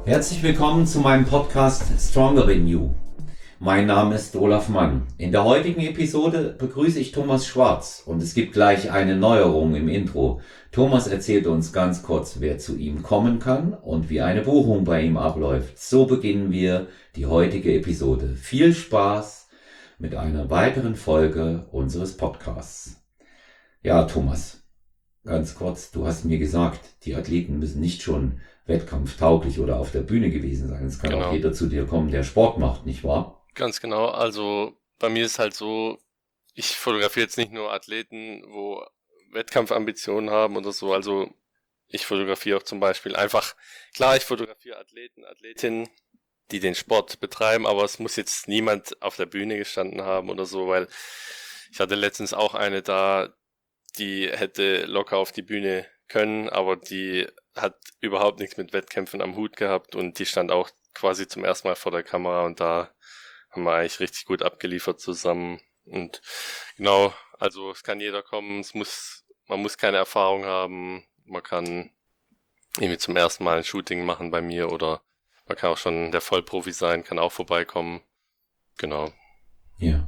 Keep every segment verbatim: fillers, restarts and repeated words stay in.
Herzlich willkommen zu meinem Podcast Stronger Than You. Mein Name ist Olaf Mann. In der heutigen Episode begrüße ich Thomas Schwarz und es gibt gleich eine Neuerung im Intro. Thomas erzählt uns ganz kurz, wer zu ihm kommen kann und wie eine Buchung bei ihm abläuft. So beginnen wir die heutige Episode. Viel Spaß mit einer weiteren Folge unseres Podcasts. Ja, Thomas, ganz kurz, du hast mir gesagt, die Athleten müssen nicht schon wettkampftauglich oder auf der Bühne gewesen sein. Es kann Genau. auch jeder zu dir kommen, der Sport macht, nicht wahr? Ganz genau. Also bei mir ist halt so, ich fotografiere jetzt nicht nur Athleten, wo Wettkampfambitionen haben oder so. Also ich fotografiere auch zum Beispiel einfach, klar, ich fotografiere Athleten, Athletinnen, die den Sport betreiben, aber es muss jetzt niemand auf der Bühne gestanden haben oder so, weil ich hatte letztens auch eine da, die hätte locker auf die Bühne können, aber die hat überhaupt nichts mit Wettkämpfen am Hut gehabt und die stand auch quasi zum ersten Mal vor der Kamera und da haben wir eigentlich richtig gut abgeliefert zusammen. Und genau, also es kann jeder kommen, es muss, man muss keine Erfahrung haben, man kann irgendwie zum ersten Mal ein Shooting machen bei mir oder man kann auch schon der Vollprofi sein, kann auch vorbeikommen. Genau. Ja.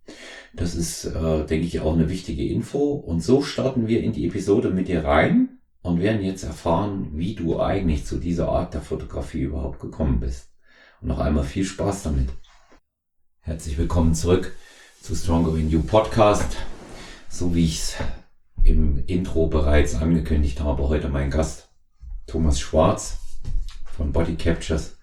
Das ist, äh, denke ich, auch eine wichtige Info. Und so starten wir in die Episode mit dir rein und werden jetzt erfahren, wie du eigentlich zu dieser Art der Fotografie überhaupt gekommen bist. Und noch einmal viel Spaß damit. Herzlich willkommen zurück zu Stronger Than You Podcast. So wie ich es im Intro bereits angekündigt habe, heute mein Gast Thomas Schwarz von Body Captures,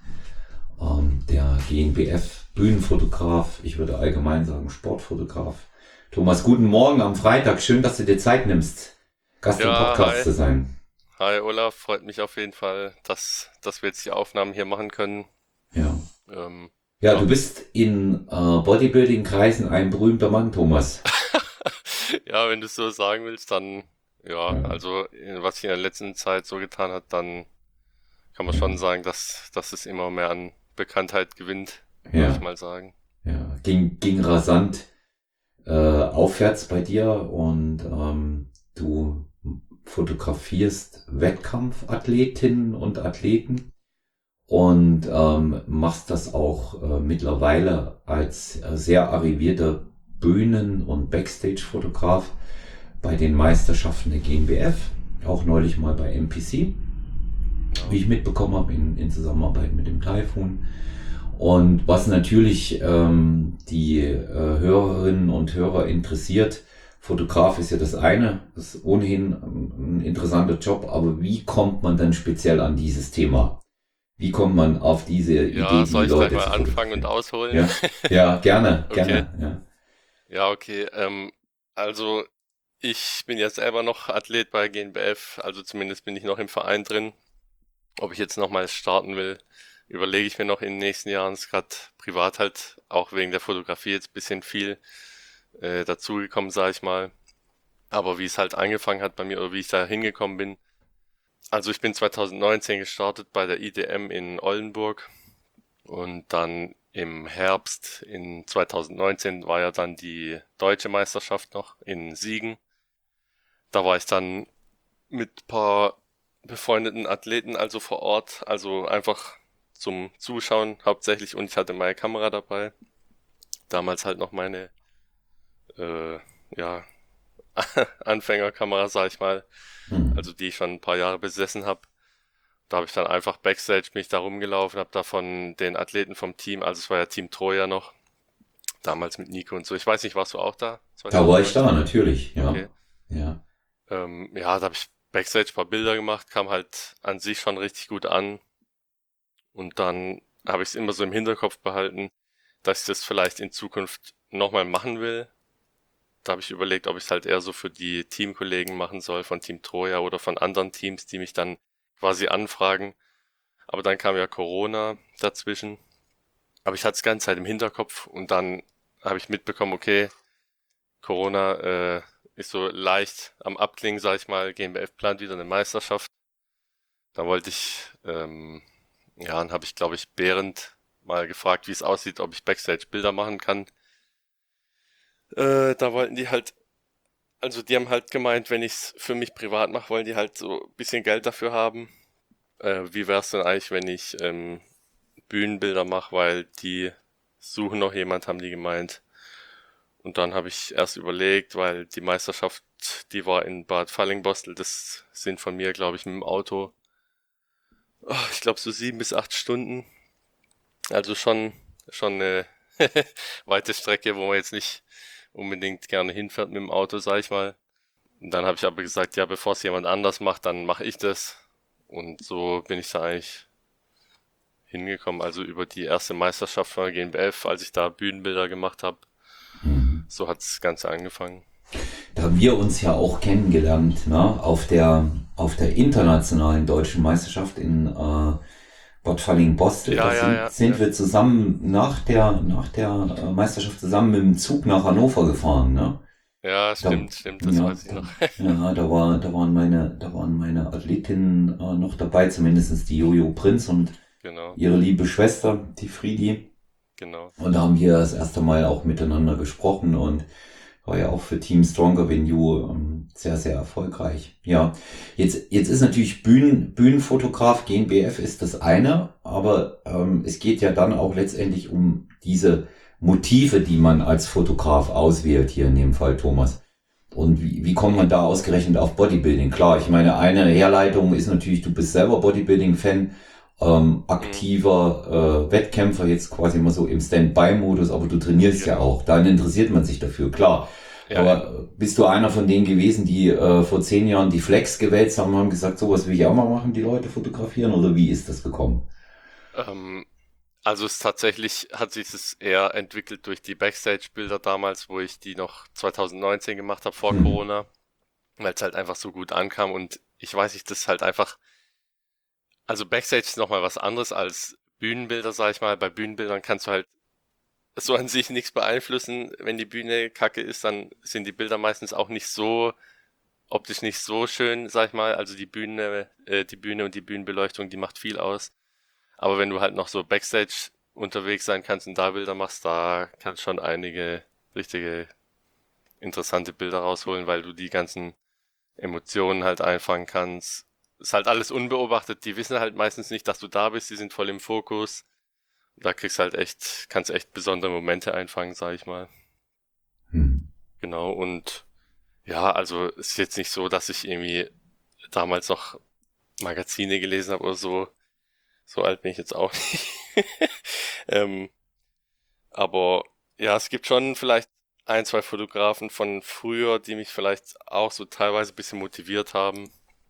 ähm, der G N B F Bühnenfotograf, ich würde allgemein sagen Sportfotograf. Thomas, guten Morgen am Freitag. Schön, dass du dir Zeit nimmst, Gast im Ja, Podcast hi. zu sein. Hi Olaf, freut mich auf jeden Fall, dass, dass wir jetzt die Aufnahmen hier machen können. Ja, Ähm, ja, ja. du bist in äh, Bodybuilding-Kreisen ein berühmter Mann, Thomas. Ja, wenn du es so sagen willst, dann ja, Ja, also äh, was sich in der letzten Zeit so getan hat, dann kann man ja, schon sagen, dass, dass es immer mehr an Bekanntheit gewinnt, würde ich ja, mal sagen. ja. Ging, ging rasant äh, aufwärts bei dir und ähm, du fotografierst Wettkampfathletinnen und Athleten und ähm, machst das auch äh, mittlerweile als äh, sehr arrivierter Bühnen- und Backstage-Fotograf bei den Meisterschaften der G N B F, auch neulich mal bei M P C, wie Genau. ich mitbekommen habe, in, in Zusammenarbeit mit dem Typhoon. Und was natürlich ähm, die äh, Hörerinnen und Hörer interessiert, Fotograf ist ja das eine, das ist ohnehin ein interessanter Job, aber wie kommt man dann speziell an dieses Thema? Wie kommt man auf diese Idee, Ja, die soll ich gleich Leute mal zu anfangen und fotografieren? ausholen? Ja, ja, gerne, Okay. gerne, ja. Ja, okay. Ähm, also ich bin ja selber noch Athlet bei G N B F, also zumindest bin ich noch im Verein drin. Ob ich jetzt nochmal starten will, überlege ich mir noch in den nächsten Jahren. Ist gerade privat halt auch wegen der Fotografie jetzt ein bisschen viel äh, dazugekommen, sage ich mal. Aber wie es halt angefangen hat bei mir oder wie ich da hingekommen bin. Also ich bin zwanzig neunzehn gestartet bei der I D M in Oldenburg und dann im Herbst in zwanzig neunzehn war ja dann die deutsche Meisterschaft noch in Siegen. Da war ich dann mit paar befreundeten Athleten also vor Ort, also einfach zum Zuschauen hauptsächlich und ich hatte meine Kamera dabei. Damals halt noch meine äh, ja, Anfängerkamera, sag ich mal, Hm. also die ich schon ein paar Jahre besessen habe. Da habe ich dann einfach Backstage mich da rumgelaufen, habe da von den Athleten vom Team, also es war ja Team Troja noch, damals mit Nico und so. Ich weiß nicht, warst du auch da? Da war ich da, zwanzig neunzehn? natürlich, Okay. ja, ja. Ähm, ja, da habe ich Backstage ein paar Bilder gemacht, kam halt an sich schon richtig gut an. Und dann habe ich es immer so im Hinterkopf behalten, dass ich das vielleicht in Zukunft nochmal machen will. Da habe ich überlegt, ob ich es halt eher so für die Teamkollegen machen soll von Team Troja oder von anderen Teams, die mich dann quasi anfragen. Aber dann kam ja Corona dazwischen. Aber ich hatte es die ganze Zeit im Hinterkopf und dann habe ich mitbekommen, okay, Corona äh, ist so leicht am Abklingen, sag ich mal. G N B F plant wieder eine Meisterschaft. Da wollte ich, ähm, ja, dann habe ich, glaube ich, Behrendt mal gefragt, wie es aussieht, ob ich Backstage Bilder machen kann. Äh, da wollten die halt, also die haben halt gemeint, wenn ich es für mich privat mache, wollen die halt so ein bisschen Geld dafür haben. äh, wie wär's denn eigentlich, wenn ich ähm, Bühnenbilder mache, weil die suchen noch jemand, haben die gemeint. Und dann habe ich erst überlegt, weil die Meisterschaft, die war in Bad Fallingbostel, das sind von mir, glaube ich, mit dem Auto, oh, ich glaube so sieben bis acht Stunden. Also schon, schon eine weite Strecke, wo man jetzt nicht unbedingt gerne hinfährt mit dem Auto, sag ich mal. Und dann habe ich aber gesagt, ja, bevor es jemand anders macht, dann mache ich das. Und so bin ich da eigentlich hingekommen. Also über die erste Meisterschaft von der G N B F, als ich da Bühnenbilder gemacht habe. Mhm. So hat das Ganze angefangen. Da haben wir uns ja auch kennengelernt, ne? Auf der, auf der internationalen deutschen Meisterschaft in äh, Bad Falling-Bostel. Da Ja, ja, sind, ja, sind ja. wir zusammen nach der, nach der äh, Meisterschaft zusammen mit dem Zug nach Hannover gefahren, ne? Ja, Da, stimmt, stimmt, das ja, weiß ich da, noch. ja, da war, da waren meine, da waren meine Athletinnen äh, noch dabei, zumindest die Jojo Prinz und Genau, ihre liebe Schwester, die Friedi. genau. Und da haben wir das erste Mal auch miteinander gesprochen und war ja auch für Team Stronger Venue ähm, sehr, sehr erfolgreich. Ja, jetzt, jetzt ist natürlich Bühnen, Bühnenfotograf, G N B F ist das eine, aber ähm, es geht ja dann auch letztendlich um diese Motive, die man als Fotograf auswählt, hier in dem Fall Thomas. Und wie, wie kommt Mhm. man da ausgerechnet auf Bodybuilding? Klar, ich meine, eine Herleitung ist natürlich, du bist selber Bodybuilding-Fan, ähm, Mhm. aktiver äh, Wettkämpfer, jetzt quasi immer so im Standby-Modus, aber du trainierst ja Genau. auch, dann interessiert man sich dafür, klar. Ja, ja. Aber äh, bist du einer von denen gewesen, die äh, vor zehn Jahren die Flex gewälzt haben und haben gesagt, sowas will ich auch mal machen, die Leute fotografieren, oder wie ist das gekommen? Ähm, also es tatsächlich hat sich es eher entwickelt durch die Backstage-Bilder damals, wo ich die noch zwanzig neunzehn gemacht habe vor Hm. Corona, weil es halt einfach so gut ankam und ich weiß nicht, das ist halt einfach, also Backstage ist nochmal was anderes als Bühnenbilder, sag ich mal. Bei Bühnenbildern kannst du halt so an sich nichts beeinflussen. Wenn die Bühne kacke ist, dann sind die Bilder meistens auch nicht so, optisch nicht so schön, sag ich mal. Also die Bühne, äh, die Bühne und die Bühnenbeleuchtung, die macht viel aus. Aber wenn du halt noch so Backstage unterwegs sein kannst und da Bilder machst, da kannst schon einige richtige interessante Bilder rausholen, weil du die ganzen Emotionen halt einfangen kannst. Ist halt alles unbeobachtet. Die wissen halt meistens nicht, dass du da bist. Die sind voll im Fokus. Da kriegst halt echt, kannst echt besondere Momente einfangen, sag ich mal. Hm. Genau. Und ja, also es ist jetzt nicht so, dass ich irgendwie damals noch Magazine gelesen habe oder so. So alt bin ich jetzt auch nicht. ähm, aber ja, es gibt schon vielleicht ein, zwei Fotografen von früher, die mich vielleicht auch so teilweise ein bisschen motiviert haben.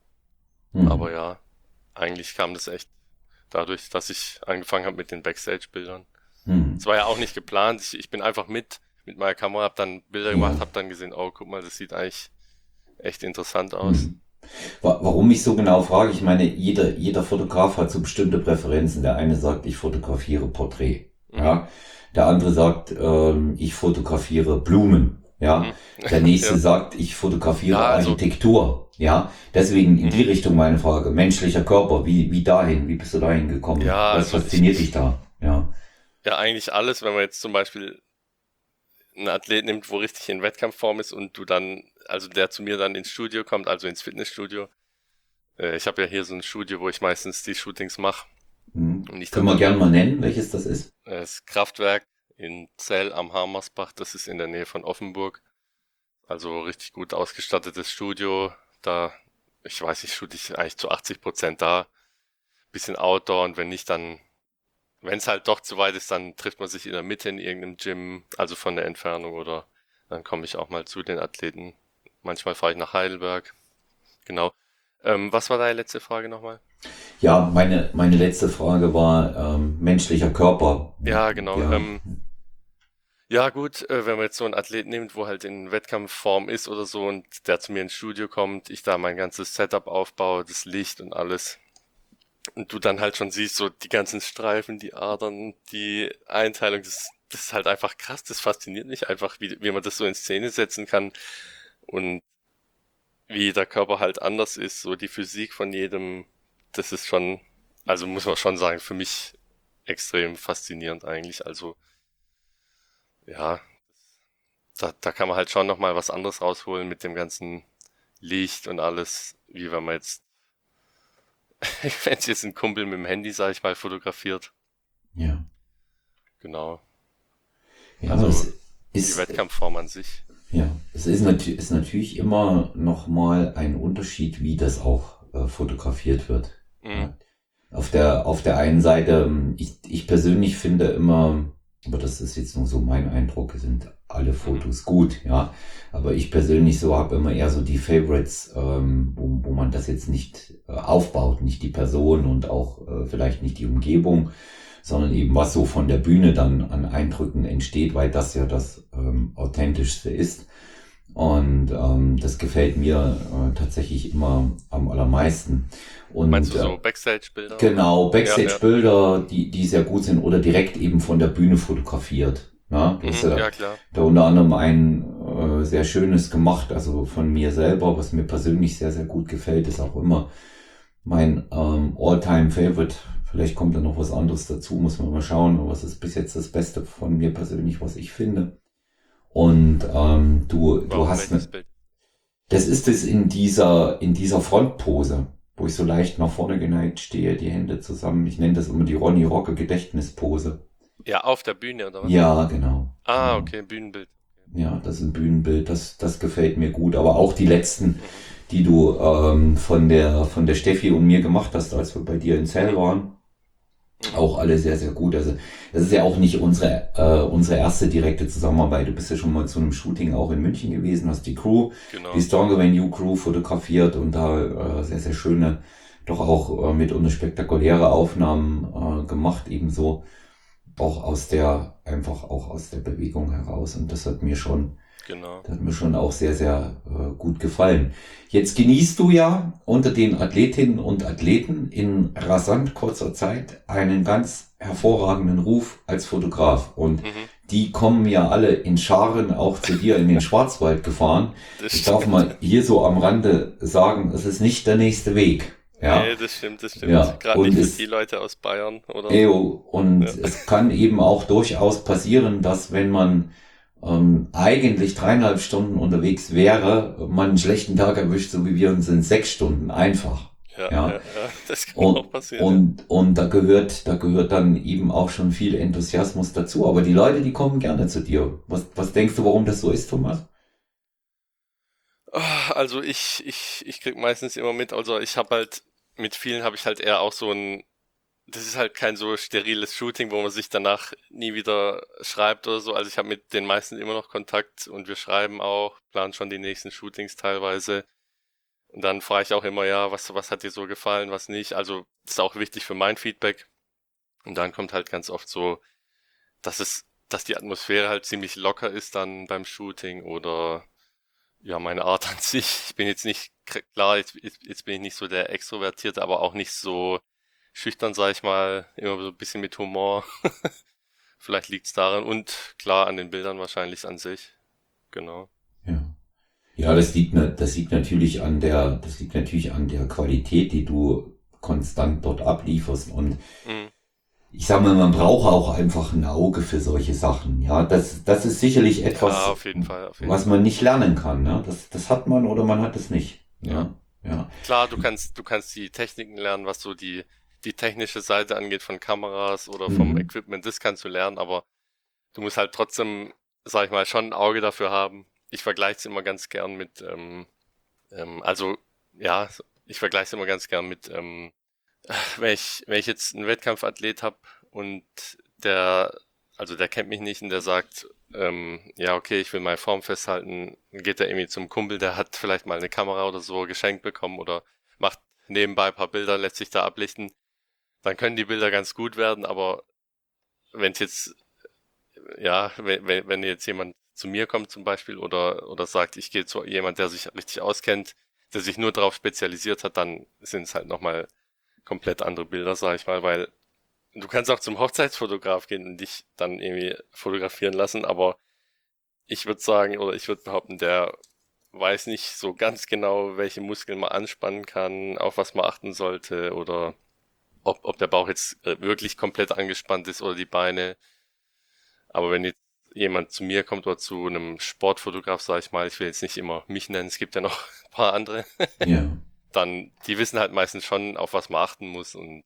Aber Hm. ja, eigentlich kam das echt dadurch, dass ich angefangen habe mit den Backstage-Bildern. Es Hm. war ja auch nicht geplant. Ich, ich bin einfach mit mit meiner Kamera, habe dann Bilder Ja. gemacht, habe dann gesehen, oh, guck mal, das sieht eigentlich echt interessant aus. Hm. Wa- Warum ich so genau frage, ich meine, jeder, jeder Fotograf hat so bestimmte Präferenzen. Der eine sagt, ich fotografiere Porträt. Mhm. Ja. Der andere sagt, ähm, ich fotografiere Blumen. Ja. Mhm. Der nächste Ja. sagt, ich fotografiere Ja, also, Architektur. Ja. Deswegen in die mhm. Richtung meine Frage. Menschlicher Körper, wie, wie dahin? Wie bist du dahin gekommen? Ja, Was also ich, fasziniert dich ich, da? Ja. ja, eigentlich alles, wenn man jetzt zum Beispiel einen Athlet nimmt, wo richtig in Wettkampfform ist und du dann, also der zu mir dann ins Studio kommt, also ins Fitnessstudio. Äh, ich habe ja hier so ein Studio, wo ich meistens die Shootings mache Hm. und ich Können dann wir dann gerne mal nennen, welches das ist? äh, das Kraftwerk in Zell am Harmersbach, das ist in der Nähe von Offenburg. Also richtig gut ausgestattetes Studio. Da, ich weiß nicht, shoot ich eigentlich zu achtzig Prozent da. Bisschen Outdoor und wenn nicht, dann, wenn es halt doch zu weit ist, dann trifft man sich in der Mitte in irgendeinem Gym, also von der Entfernung oder dann komme ich auch mal zu den Athleten. Manchmal fahre ich nach Heidelberg. Genau. Ähm, was war deine letzte Frage nochmal? Ja, meine, meine letzte Frage war ähm, menschlicher Körper. Ja, genau. Ja. Ähm, ja, gut, äh, wenn man jetzt so einen Athleten nimmt, wo halt in Wettkampfform ist oder so und der zu mir ins Studio kommt, ich da mein ganzes Setup aufbaue, das Licht und alles. Und du dann halt schon siehst, so die ganzen Streifen, die Adern, die Einteilung, das, das ist halt einfach krass, das fasziniert mich einfach, wie, wie man das so in Szene setzen kann und wie der Körper halt anders ist, so die Physik von jedem, das ist schon, also muss man schon sagen, für mich extrem faszinierend eigentlich. Also ja, da, da kann man halt schon nochmal was anderes rausholen mit dem ganzen Licht und alles, wie wenn man jetzt wenn es jetzt ein Kumpel mit dem Handy, sag ich mal, fotografiert. Ja. Genau. Ja, aber Also es die ist, Wettkampfform an sich. ja, es ist, nat ist natürlich immer noch mal ein Unterschied, wie das auch äh, fotografiert wird. Mhm. Ja. Auf der, auf der einen Seite, ähm, ich, ich persönlich finde immer, aber das ist jetzt nur so mein Eindruck, sind alle Mhm. Fotos gut, ja. Aber ich persönlich so habe immer eher so die Favorites, ähm, wo, wo man das jetzt nicht äh, aufbaut, nicht die Person und auch äh, vielleicht nicht die Umgebung, sondern eben was so von der Bühne dann an Eindrücken entsteht, weil das ja das ähm, authentischste ist. Und ähm, das gefällt mir äh, tatsächlich immer am allermeisten. Meinst Und du äh, so Backstage-Bilder oder? genau, Ja, ja. Backstage-Bilder, die, die sehr gut sind oder direkt eben von der Bühne fotografiert. Ja, du hast Mhm. ja Ja, klar. da unter anderem ein äh, sehr schönes gemacht, also von mir selber, was mir persönlich sehr, sehr gut gefällt, ist auch immer mein ähm, All-Time-Favorite. Vielleicht kommt da noch was anderes dazu, muss man mal schauen, aber es ist bis jetzt das Beste von mir persönlich, was ich finde. Und ähm, du, du Warum? hast Welches eine, Bild? das ist es in dieser, in dieser Frontpose, wo ich so leicht nach vorne geneigt stehe, die Hände zusammen. Ich nenne das immer die Ronny Rocke Gedächtnispose. Ja, auf der Bühne oder was? Ja, genau, Ah, genau. okay, Bühnenbild. Ja, das ist ein Bühnenbild, das, das gefällt mir gut. Aber auch die letzten, Mhm. die du ähm, von der, von der Steffi und mir gemacht hast, als wir bei dir in Zell Mhm. waren, Mhm. auch alle sehr, sehr gut. Also das ist ja auch nicht unsere, äh, unsere erste direkte Zusammenarbeit. Du bist ja schon mal zu einem Shooting auch in München gewesen, hast die Crew, die Genau. Stronger Than You Crew fotografiert und da äh, sehr, sehr schöne, doch auch äh, mitunter spektakuläre Aufnahmen äh, gemacht, ebenso auch aus der, einfach auch aus der Bewegung heraus. Und das hat mir schon Genau. das hat mir schon auch sehr, sehr äh, gut gefallen. Jetzt genießt du ja unter den Athletinnen und Athleten in rasant kurzer Zeit einen ganz hervorragenden Ruf als Fotograf. Und Mhm. die kommen ja alle in Scharen auch zu dir in den Schwarzwald gefahren. Das Ich darf stimmt. mal hier so am Rande sagen, es ist nicht der nächste Weg. Ja, Nee, das stimmt, das stimmt. ja. Gerade Und nicht für die es, Leute aus Bayern oder so. Eyo, und Ja. es kann eben auch durchaus passieren, dass wenn man ähm, eigentlich dreieinhalb Stunden unterwegs wäre, man einen schlechten Tag erwischt, so wie wir uns in sechs Stunden einfach. Ja, Ja. ja, ja. Das kann auch Und, passieren, ja. und, und da gehört, da gehört dann eben auch schon viel Enthusiasmus dazu. Aber die Leute, die kommen gerne zu dir. Was, was denkst du, warum das so ist, Thomas? Ah, Also ich, ich, ich krieg meistens immer mit, also ich habe halt, mit vielen habe ich halt eher auch so ein, das ist halt kein so steriles Shooting, wo man sich danach nie wieder schreibt oder so. Also ich habe mit den meisten immer noch Kontakt und wir schreiben auch, planen schon die nächsten Shootings teilweise. Und dann frage ich auch immer, ja, was, was hat dir so gefallen, was nicht. Also das ist auch wichtig für mein Feedback. Und dann kommt halt ganz oft so, dass es, dass die Atmosphäre halt ziemlich locker ist dann beim Shooting oder ja, meine Art an sich. Ich bin jetzt nicht, klar, jetzt, jetzt jetzt bin ich nicht so der Extrovertierte, aber auch nicht so schüchtern, sag ich mal, immer so ein bisschen mit Humor. Vielleicht liegt's daran und klar an den Bildern wahrscheinlich an sich. Genau. Ja. Ja, das liegt, na- das liegt natürlich an der, das liegt natürlich an der Qualität, die du konstant dort ablieferst. Und Mhm. ich sag mal, man braucht auch einfach ein Auge für solche Sachen. Ja, das, das ist sicherlich Ja, etwas, auf jeden Fall, auf jeden was Fall. man nicht lernen kann. Ne? Das, das hat man oder man hat es nicht. Ja. Ja, ja. Klar, du kannst, du kannst die Techniken lernen, was so die, die technische Seite angeht von Kameras oder vom Mhm. Equipment, das kannst du lernen, aber du musst halt trotzdem, sag ich mal, schon ein Auge dafür haben. Ich vergleiche es immer ganz gern mit, ähm, ähm, also ja, ich vergleiche es immer ganz gern mit, ähm, wenn ich, wenn ich jetzt einen Wettkampfathlet habe und der, also der kennt mich nicht und der sagt, ähm, ja, okay, ich will meine Form festhalten, dann geht er irgendwie zum Kumpel, der hat vielleicht mal eine Kamera oder so geschenkt bekommen oder macht nebenbei ein paar Bilder, lässt sich da ablichten, dann können die Bilder ganz gut werden, aber wenn es jetzt, ja, wenn, wenn wenn jetzt jemand zu mir kommt zum Beispiel oder, oder sagt, ich gehe zu jemand, der sich richtig auskennt, der sich nur darauf spezialisiert hat, dann sind es halt nochmal komplett andere Bilder, sag ich mal, weil du kannst auch zum Hochzeitsfotograf gehen und dich dann irgendwie fotografieren lassen, aber ich würde sagen, oder ich würde behaupten, der weiß nicht so ganz genau, welche Muskeln man anspannen kann, auf was man achten sollte oder ob, ob der Bauch jetzt äh, wirklich komplett angespannt ist oder die Beine. Aber wenn jetzt jemand zu mir kommt oder zu einem Sportfotograf, sage ich mal, ich will jetzt nicht immer mich nennen, es gibt ja noch ein paar andere, Ja. dann, die wissen halt meistens schon, auf was man achten muss und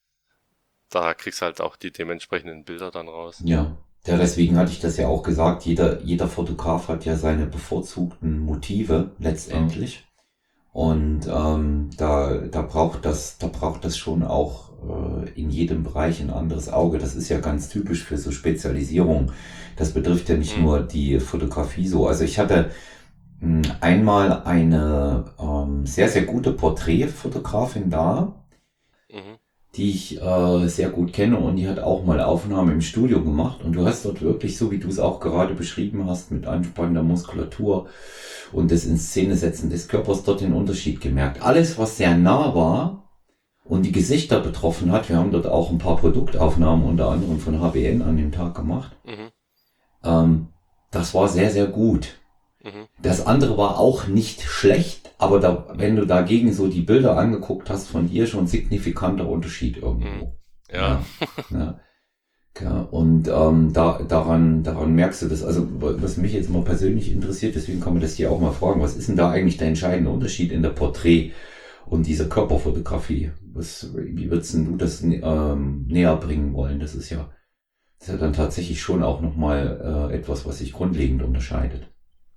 da kriegst du halt auch die dementsprechenden Bilder dann raus. Ja. Ja, deswegen hatte ich das ja auch gesagt, jeder, jeder Fotograf hat ja seine bevorzugten Motive Genau. letztendlich. Und ähm, da, da braucht das, da braucht das schon auch äh, in jedem Bereich ein anderes Auge. Das ist ja ganz typisch für so Spezialisierung. Das betrifft ja nicht Mhm. nur die Fotografie so. Also ich hatte mh, einmal eine ähm, sehr, sehr gute Porträtfotografin da, Mhm. die ich äh, sehr gut kenne und die hat auch mal Aufnahmen im Studio gemacht und du hast dort wirklich, so wie du es auch gerade beschrieben hast, mit anspannender Muskulatur und das in Szene setzen des Körpers dort den Unterschied gemerkt. Alles, was sehr nah war und die Gesichter betroffen hat, wir haben dort auch ein paar Produktaufnahmen unter anderem von H B N an dem Tag gemacht, Mhm. ähm, das war sehr, sehr gut. Mhm. Das andere war auch nicht schlecht, aber da, wenn du dagegen so die Bilder angeguckt hast von dir, schon signifikanter Unterschied Mhm. irgendwo. Ja. Ja, ja. Ja, und ähm, da, daran, daran merkst du das. Also was mich jetzt mal persönlich interessiert, deswegen kann man das hier auch mal fragen, was ist denn da eigentlich der entscheidende Unterschied in der Porträt- und dieser Körperfotografie? Was, wie würdest denn du das ähm, näher bringen wollen? Das ist ja, das ist ja dann tatsächlich schon auch nochmal äh, etwas, was sich grundlegend unterscheidet.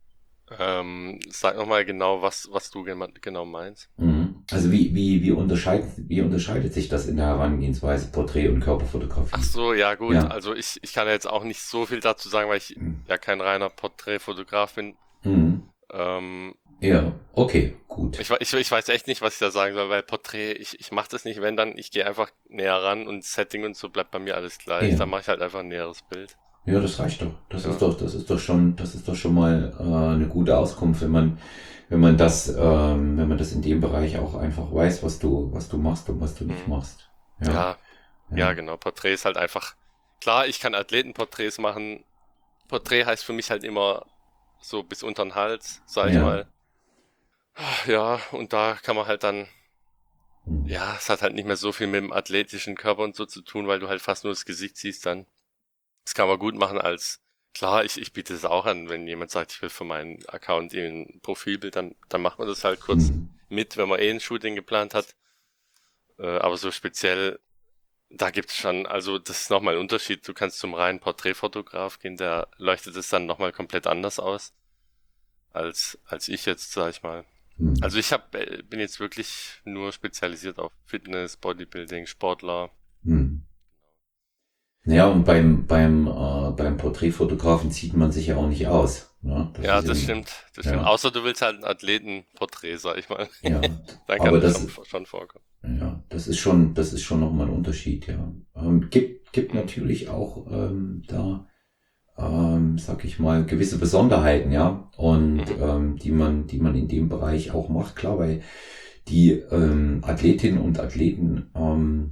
Ähm, sag nochmal genau, was, was du gema- genau meinst. Mhm. Also wie, wie, wie unterscheidet, wie unterscheidet sich das in der Herangehensweise Porträt- und Ach Körperfotografie? so, ja gut. Ja. Also ich, ich kann ja jetzt auch nicht so viel dazu sagen, weil ich Mhm. ja kein reiner Porträtfotograf bin. Mhm. Ähm, Ja, okay, gut. ich, we- ich, ich weiß echt nicht, was ich da sagen soll, weil Porträt, ich, ich mache das nicht, wenn dann, ich gehe einfach näher ran und Setting und so bleibt bei mir alles gleich. Ja. Dann mache ich halt einfach ein näheres Bild. Ja, das reicht doch. Das ist Ja. doch, das ist doch schon, das ist doch schon mal äh, eine gute Auskunft, wenn man, wenn man das, ähm, wenn man das in dem Bereich auch einfach weiß, was du, was du machst und was du nicht Mhm. machst. Ja, Ja, ja, ja. genau. Porträt ist halt einfach, klar, ich kann Athletenporträts machen. Porträt heißt für mich halt immer so bis unter den Hals, sag ich Ja. mal. Ja, und da kann man halt dann, Hm. ja, es hat halt nicht mehr so viel mit dem athletischen Körper und so zu tun, weil du halt fast nur das Gesicht siehst dann. Das kann man gut machen als, klar, ich, ich biete es auch an, wenn jemand sagt, ich will für meinen Account ein Profilbild, dann, dann macht man das halt kurz Hm. mit, wenn man eh ein Shooting geplant hat. Äh, aber so speziell, da gibt's schon, also das ist nochmal ein Unterschied. Du kannst zum reinen Porträtfotograf gehen, der leuchtet es dann nochmal komplett anders aus, als, als ich jetzt, sag ich mal. Hm. Also ich hab, äh, bin jetzt wirklich nur spezialisiert auf Fitness, Bodybuilding, Sportler. Hm. Naja, und beim, beim, äh, beim Porträtfotografen zieht man sich ja auch nicht aus. Ne? Das Ja, ist ja, das stimmt, das stimmt. ja, Außer du willst halt ein Athletenporträt, sag ich mal. ja. Dann kann Aber das schon, das, schon vorkommen. ja, das ist schon, das ist schon nochmal ein Unterschied, ja. Ähm, gibt, gibt Mhm. natürlich auch ähm, da ähm, sag ich mal, gewisse Besonderheiten, ja, und Mhm. ähm, die man, die man in dem Bereich auch macht, klar, weil die ähm, Athletinnen und Athleten ähm,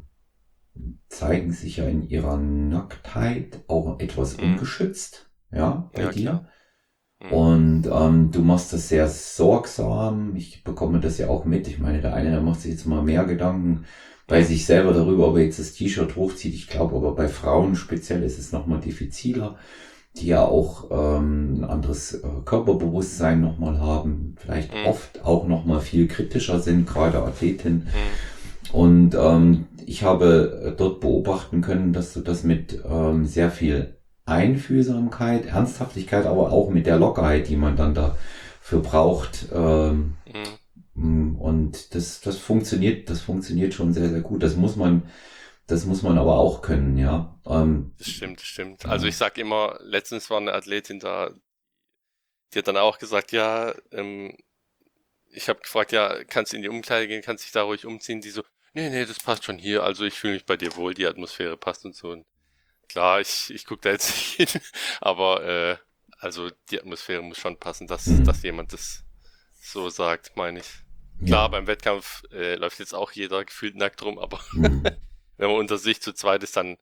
zeigen sich ja in ihrer Nacktheit auch etwas Mhm. ungeschützt, ja, bei Ja, klar. dir. Mhm. Und ähm, du machst das sehr sorgsam. Ich bekomme das ja auch mit. Ich meine, der eine, der macht sich jetzt mal mehr Gedanken bei Mhm. sich selber darüber, ob er jetzt das T-Shirt hochzieht. Ich glaube, aber bei Frauen speziell ist es nochmal diffiziler, die ja auch ähm, ein anderes äh, Körperbewusstsein nochmal haben, vielleicht Mhm. oft auch nochmal viel kritischer sind, gerade Athletinnen. Mhm. Und ähm, ich habe äh, dort beobachten können, dass du das mit ähm, sehr viel Einfühlsamkeit, Ernsthaftigkeit, aber auch mit der Lockerheit, die man dann dafür braucht. Ähm, Mhm. und das, das funktioniert, das funktioniert schon sehr, sehr gut. Das muss man, das muss man aber auch können, ja. Ähm, Das stimmt, das stimmt. Also ja. ich sag immer, letztens war eine Athletin da, die hat dann auch gesagt, ja, ähm, ich habe gefragt, ja, kannst du in die Umkleide gehen, kannst dich da ruhig umziehen? Die so, nee, nee, das passt schon hier, also ich fühle mich bei dir wohl, die Atmosphäre passt und so. Und klar, ich, ich gucke da jetzt nicht hin, aber äh, also die Atmosphäre muss schon passen, dass, Hm. dass jemand das so sagt, meine ich. Klar, Ja. beim Wettkampf äh, läuft jetzt auch jeder gefühlt nackt rum, aber Hm. wenn man unter sich zu zweit ist, dann,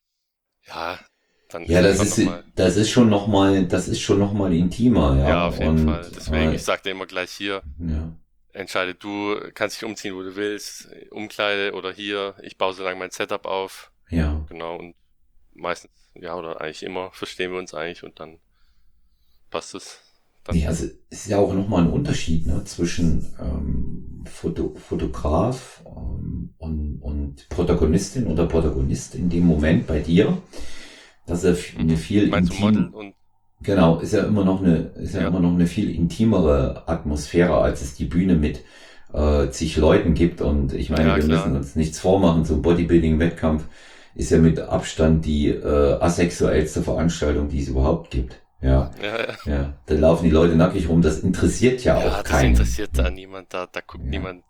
ja, dann Ja, ist das das schon ist, nochmal. das ist schon nochmal, das ist schon nochmal intimer, ja. Ja, auf jeden Fall. Und Deswegen, äh, ich sag dir immer gleich hier, ja, entscheide du, kannst dich umziehen, wo du willst, Umkleide oder hier, ich baue so lange mein Setup auf. ja. Genau, und meistens, ja, oder eigentlich immer verstehen wir uns eigentlich und dann passt es. Dann. Nee, also es ist ja auch nochmal ein Unterschied, ne, zwischen ähm, Foto, Fotograf ähm, und, und Protagonistin oder Protagonist in dem Moment bei dir, dass er f- eine Mhm. viel Meinst du Model intim, und genau, ist ja immer noch eine, ist ja ja, immer noch eine viel intimere Atmosphäre, als es die Bühne mit äh, zig Leuten gibt. Und ich meine, ja wir müssen klar. uns nichts vormachen, so ein Bodybuilding-Wettkampf ist ja mit Abstand die äh, asexuellste Veranstaltung, die es überhaupt gibt. Ja, Ja, ja. ja, da laufen die Leute nackig rum, das interessiert ja Ja, auch das keinen. interessiert da niemand, da, da guckt Ja, niemand.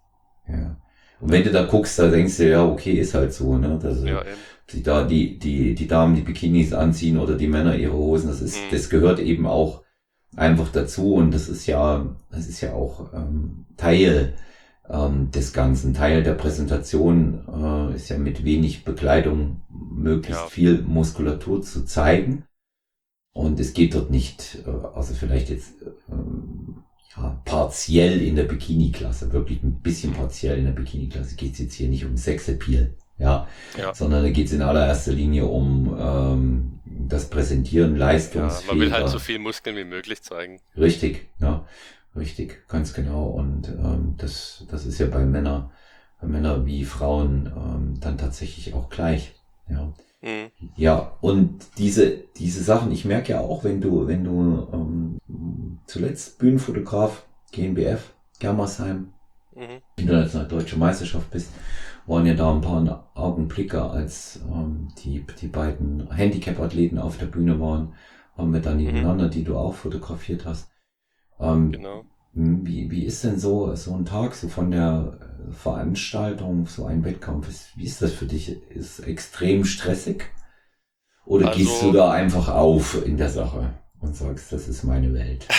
ja. Und wenn du da guckst, da denkst du, ja, okay, ist halt so, ne? Dass äh, Ja, eben. die, da, die, die, die Damen die Bikinis anziehen oder die Männer ihre Hosen, das ist, Mhm. das gehört eben auch einfach dazu und das ist ja, das ist ja auch ähm, Teil ähm, des Ganzen. Teil der Präsentation äh, ist ja mit wenig Bekleidung möglichst Ja, viel Muskulatur zu zeigen. Und es geht dort nicht, äh, also vielleicht jetzt ähm, ja, partiell in der Bikini-Klasse, wirklich ein bisschen mhm. partiell in der Bikini-Klasse geht es jetzt hier nicht um Sexappeal, ja, Ja, sondern da geht es in allererster Linie um ähm, das Präsentieren ja, man will halt so leistungsfähiger, viel Muskeln wie möglich zeigen. richtig, ja, richtig, ganz genau. Und ähm, das, das ist ja bei Männern, bei Männern wie Frauen ähm, dann tatsächlich auch gleich, ja. Mhm. Ja, und diese, diese Sachen, ich merke ja auch, wenn du, wenn du ähm, zuletzt Bühnenfotograf, G N B F, Germersheim, Mhm. internationale deutsche Meisterschaft bist, waren ja da ein paar Augenblicke, als ähm, die, die beiden Handicap-Athleten auf der Bühne waren, haben wir dann Mhm. nebeneinander, die du auch fotografiert hast. Ähm, Genau. wie, wie ist denn so, so ein Tag, so von der äh, Veranstaltung, so ein Wettkampf, ist, wie ist das für dich? Ist extrem stressig? Oder gehst du Also, da einfach auf in der Sache und sagst, das ist meine Welt?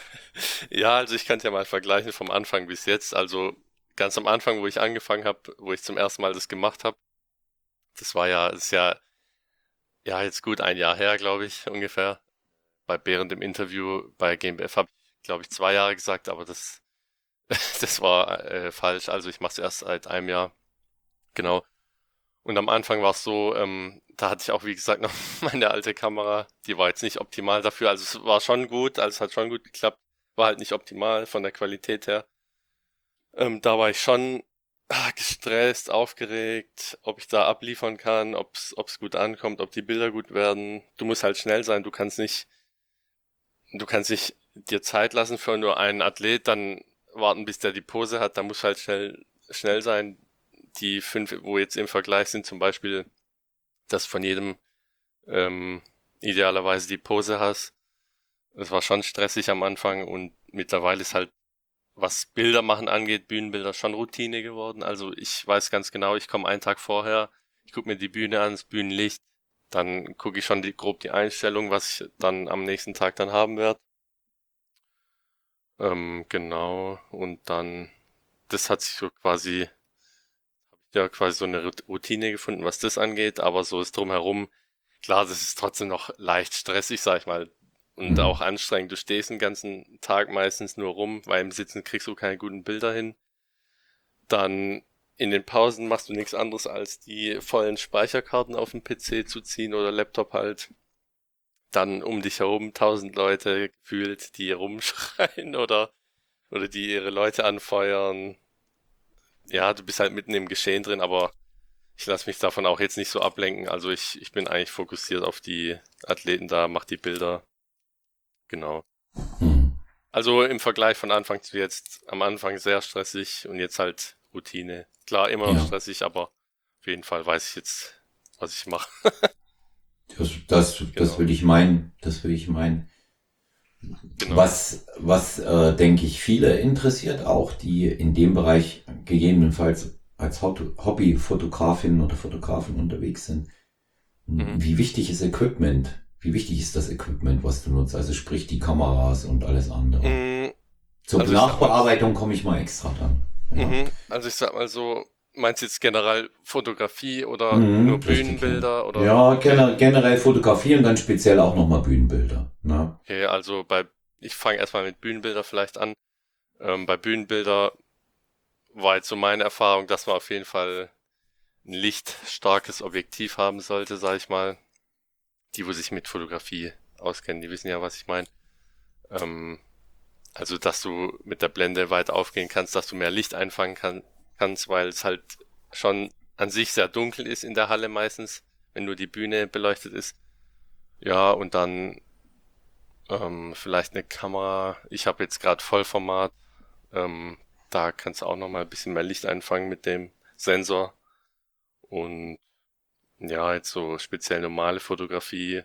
ja, also ich kann es ja mal vergleichen vom Anfang bis jetzt. Also ganz am Anfang, wo ich angefangen habe, wo ich zum ersten Mal das gemacht habe, das war ja, das ist ja, ja jetzt gut ein Jahr her, glaube ich, ungefähr. Bei während dem Interview bei G M B F habe ich, glaube ich, zwei Jahre gesagt, aber das, das war äh, falsch. Also ich mache es erst seit einem Jahr. Genau. Und am Anfang war es so, ähm, da hatte ich auch, wie gesagt, noch meine alte Kamera. Die war jetzt nicht optimal dafür. Also es war schon gut, also es hat schon gut geklappt. War halt nicht optimal von der Qualität her. Ähm, da war ich schon ah, gestresst, aufgeregt, ob ich da abliefern kann, ob's, ob's gut ankommt, ob die Bilder gut werden. Du musst halt schnell sein. Du kannst nicht, du kannst nicht dir Zeit lassen für nur einen Athlet, dann warten, bis der die Pose hat. Da muss halt schnell, schnell sein. Die fünf, wo jetzt im Vergleich sind, zum Beispiel, dass von jedem ähm, idealerweise die Pose hast. Es war schon stressig am Anfang und mittlerweile ist halt, was Bilder machen angeht, Bühnenbilder schon Routine geworden. Also ich weiß ganz genau, ich komme einen Tag vorher, ich gucke mir die Bühne an, das Bühnenlicht, dann gucke ich schon die, grob die Einstellung, was ich dann am nächsten Tag dann haben werde. Ähm, genau, und dann, das hat sich so quasi, ja, quasi so eine Routine gefunden, was das angeht, aber so ist drumherum. Klar, das ist trotzdem noch leicht stressig, sag ich mal, und auch Mhm. anstrengend. Du stehst den ganzen Tag meistens nur rum, weil im Sitzen kriegst du keine guten Bilder hin. Dann in den Pausen machst du nichts anderes, als die vollen Speicherkarten auf dem P C zu ziehen oder Laptop halt. Dann um dich herum tausend Leute gefühlt, die rumschreien oder, oder die ihre Leute anfeuern. Ja, du bist halt mitten im Geschehen drin, aber ich lasse mich davon auch jetzt nicht so ablenken. Also ich, ich bin eigentlich fokussiert auf die Athleten da, mach die Bilder. Genau. Mhm. Also im Vergleich von Anfang zu jetzt, am Anfang sehr stressig und jetzt halt Routine. Klar, immer noch Ja, stressig, aber auf jeden Fall weiß ich jetzt, was ich mache. das, das, das Genau, will ich meinen, das will ich meinen. genau. Was, was äh, denke ich, viele interessiert, auch die in dem Bereich gegebenenfalls als Hot- Hobbyfotografin oder Fotografin unterwegs sind. Mhm. Wie wichtig ist Equipment? Wie wichtig ist das Equipment, was du nutzt? Also sprich die Kameras und alles andere. Mm, Zur Also ich sag mal, Nachbearbeitung komme ich mal extra dran. Ja. mhm. Also ich sag mal so, meinst du jetzt generell Fotografie oder Mhm, nur richtig, ja. Bühnenbilder oder, Ja, okay. gener generell fotografieren, dann speziell auch nochmal Bühnenbilder. Ne? Okay, also bei, ich fange erstmal mit Bühnenbilder vielleicht an. Ähm, bei Bühnenbilder war jetzt so meine Erfahrung, dass man auf jeden Fall ein lichtstarkes Objektiv haben sollte, sag ich mal. Die, wo sich mit Fotografie auskennen, die wissen ja, was ich meine. Ähm, Also, dass du mit der Blende weit aufgehen kannst, dass du mehr Licht einfangen kann, kannst, weil es halt schon an sich sehr dunkel ist in der Halle meistens, wenn nur die Bühne beleuchtet ist. Ja, und dann ähm, vielleicht eine Kamera. Ich habe jetzt gerade Vollformat. Ähm, da kannst du auch noch mal ein bisschen mehr Licht einfangen mit dem Sensor. Und ja, jetzt so speziell normale Fotografie.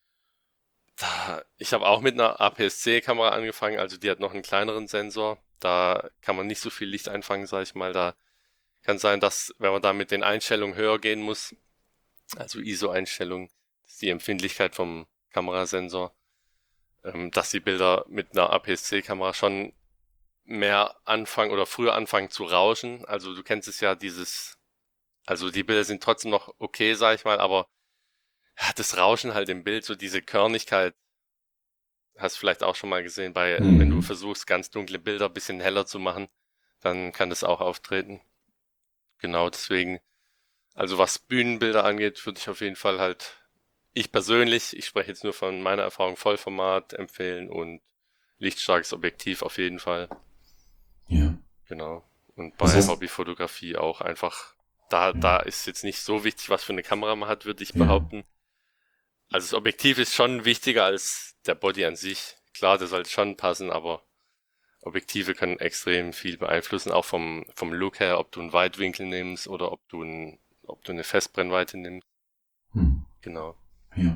Da, ich habe auch mit einer A P S C-Kamera angefangen, also die hat noch einen kleineren Sensor. Da kann man nicht so viel Licht einfangen, sage ich mal. Da kann sein, dass, wenn man da mit den Einstellungen höher gehen muss, also I S O-Einstellungen, das ist die Empfindlichkeit vom Kamerasensor, ähm, dass die Bilder mit einer A P S C-Kamera schon mehr anfangen oder früher anfangen zu rauschen. Also du kennst es ja, dieses, also die Bilder sind trotzdem noch okay, sag ich mal, aber ja, das Rauschen halt im Bild, so diese Körnigkeit, hast du vielleicht auch schon mal gesehen, bei, wenn du Mhm. versuchst, ganz dunkle Bilder ein bisschen heller zu machen, dann kann das auch auftreten. Genau, deswegen, also was Bühnenbilder angeht, würde ich auf jeden Fall halt, ich persönlich, ich spreche jetzt nur von meiner Erfahrung, Vollformat empfehlen und lichtstarkes Objektiv auf jeden Fall. Ja. Genau. Und Was bei hast, Hobbyfotografie auch einfach, da, ja, da ist jetzt nicht so wichtig, was für eine Kamera man hat, würde ich ja. behaupten. Also das Objektiv ist schon wichtiger als der Body an sich. Klar, das sollte schon passen, aber Objektive können extrem viel beeinflussen, auch vom, vom Look her, ob du einen Weitwinkel nimmst oder ob du ein, ob du eine Festbrennweite nimmst. Hm. Genau. Ja.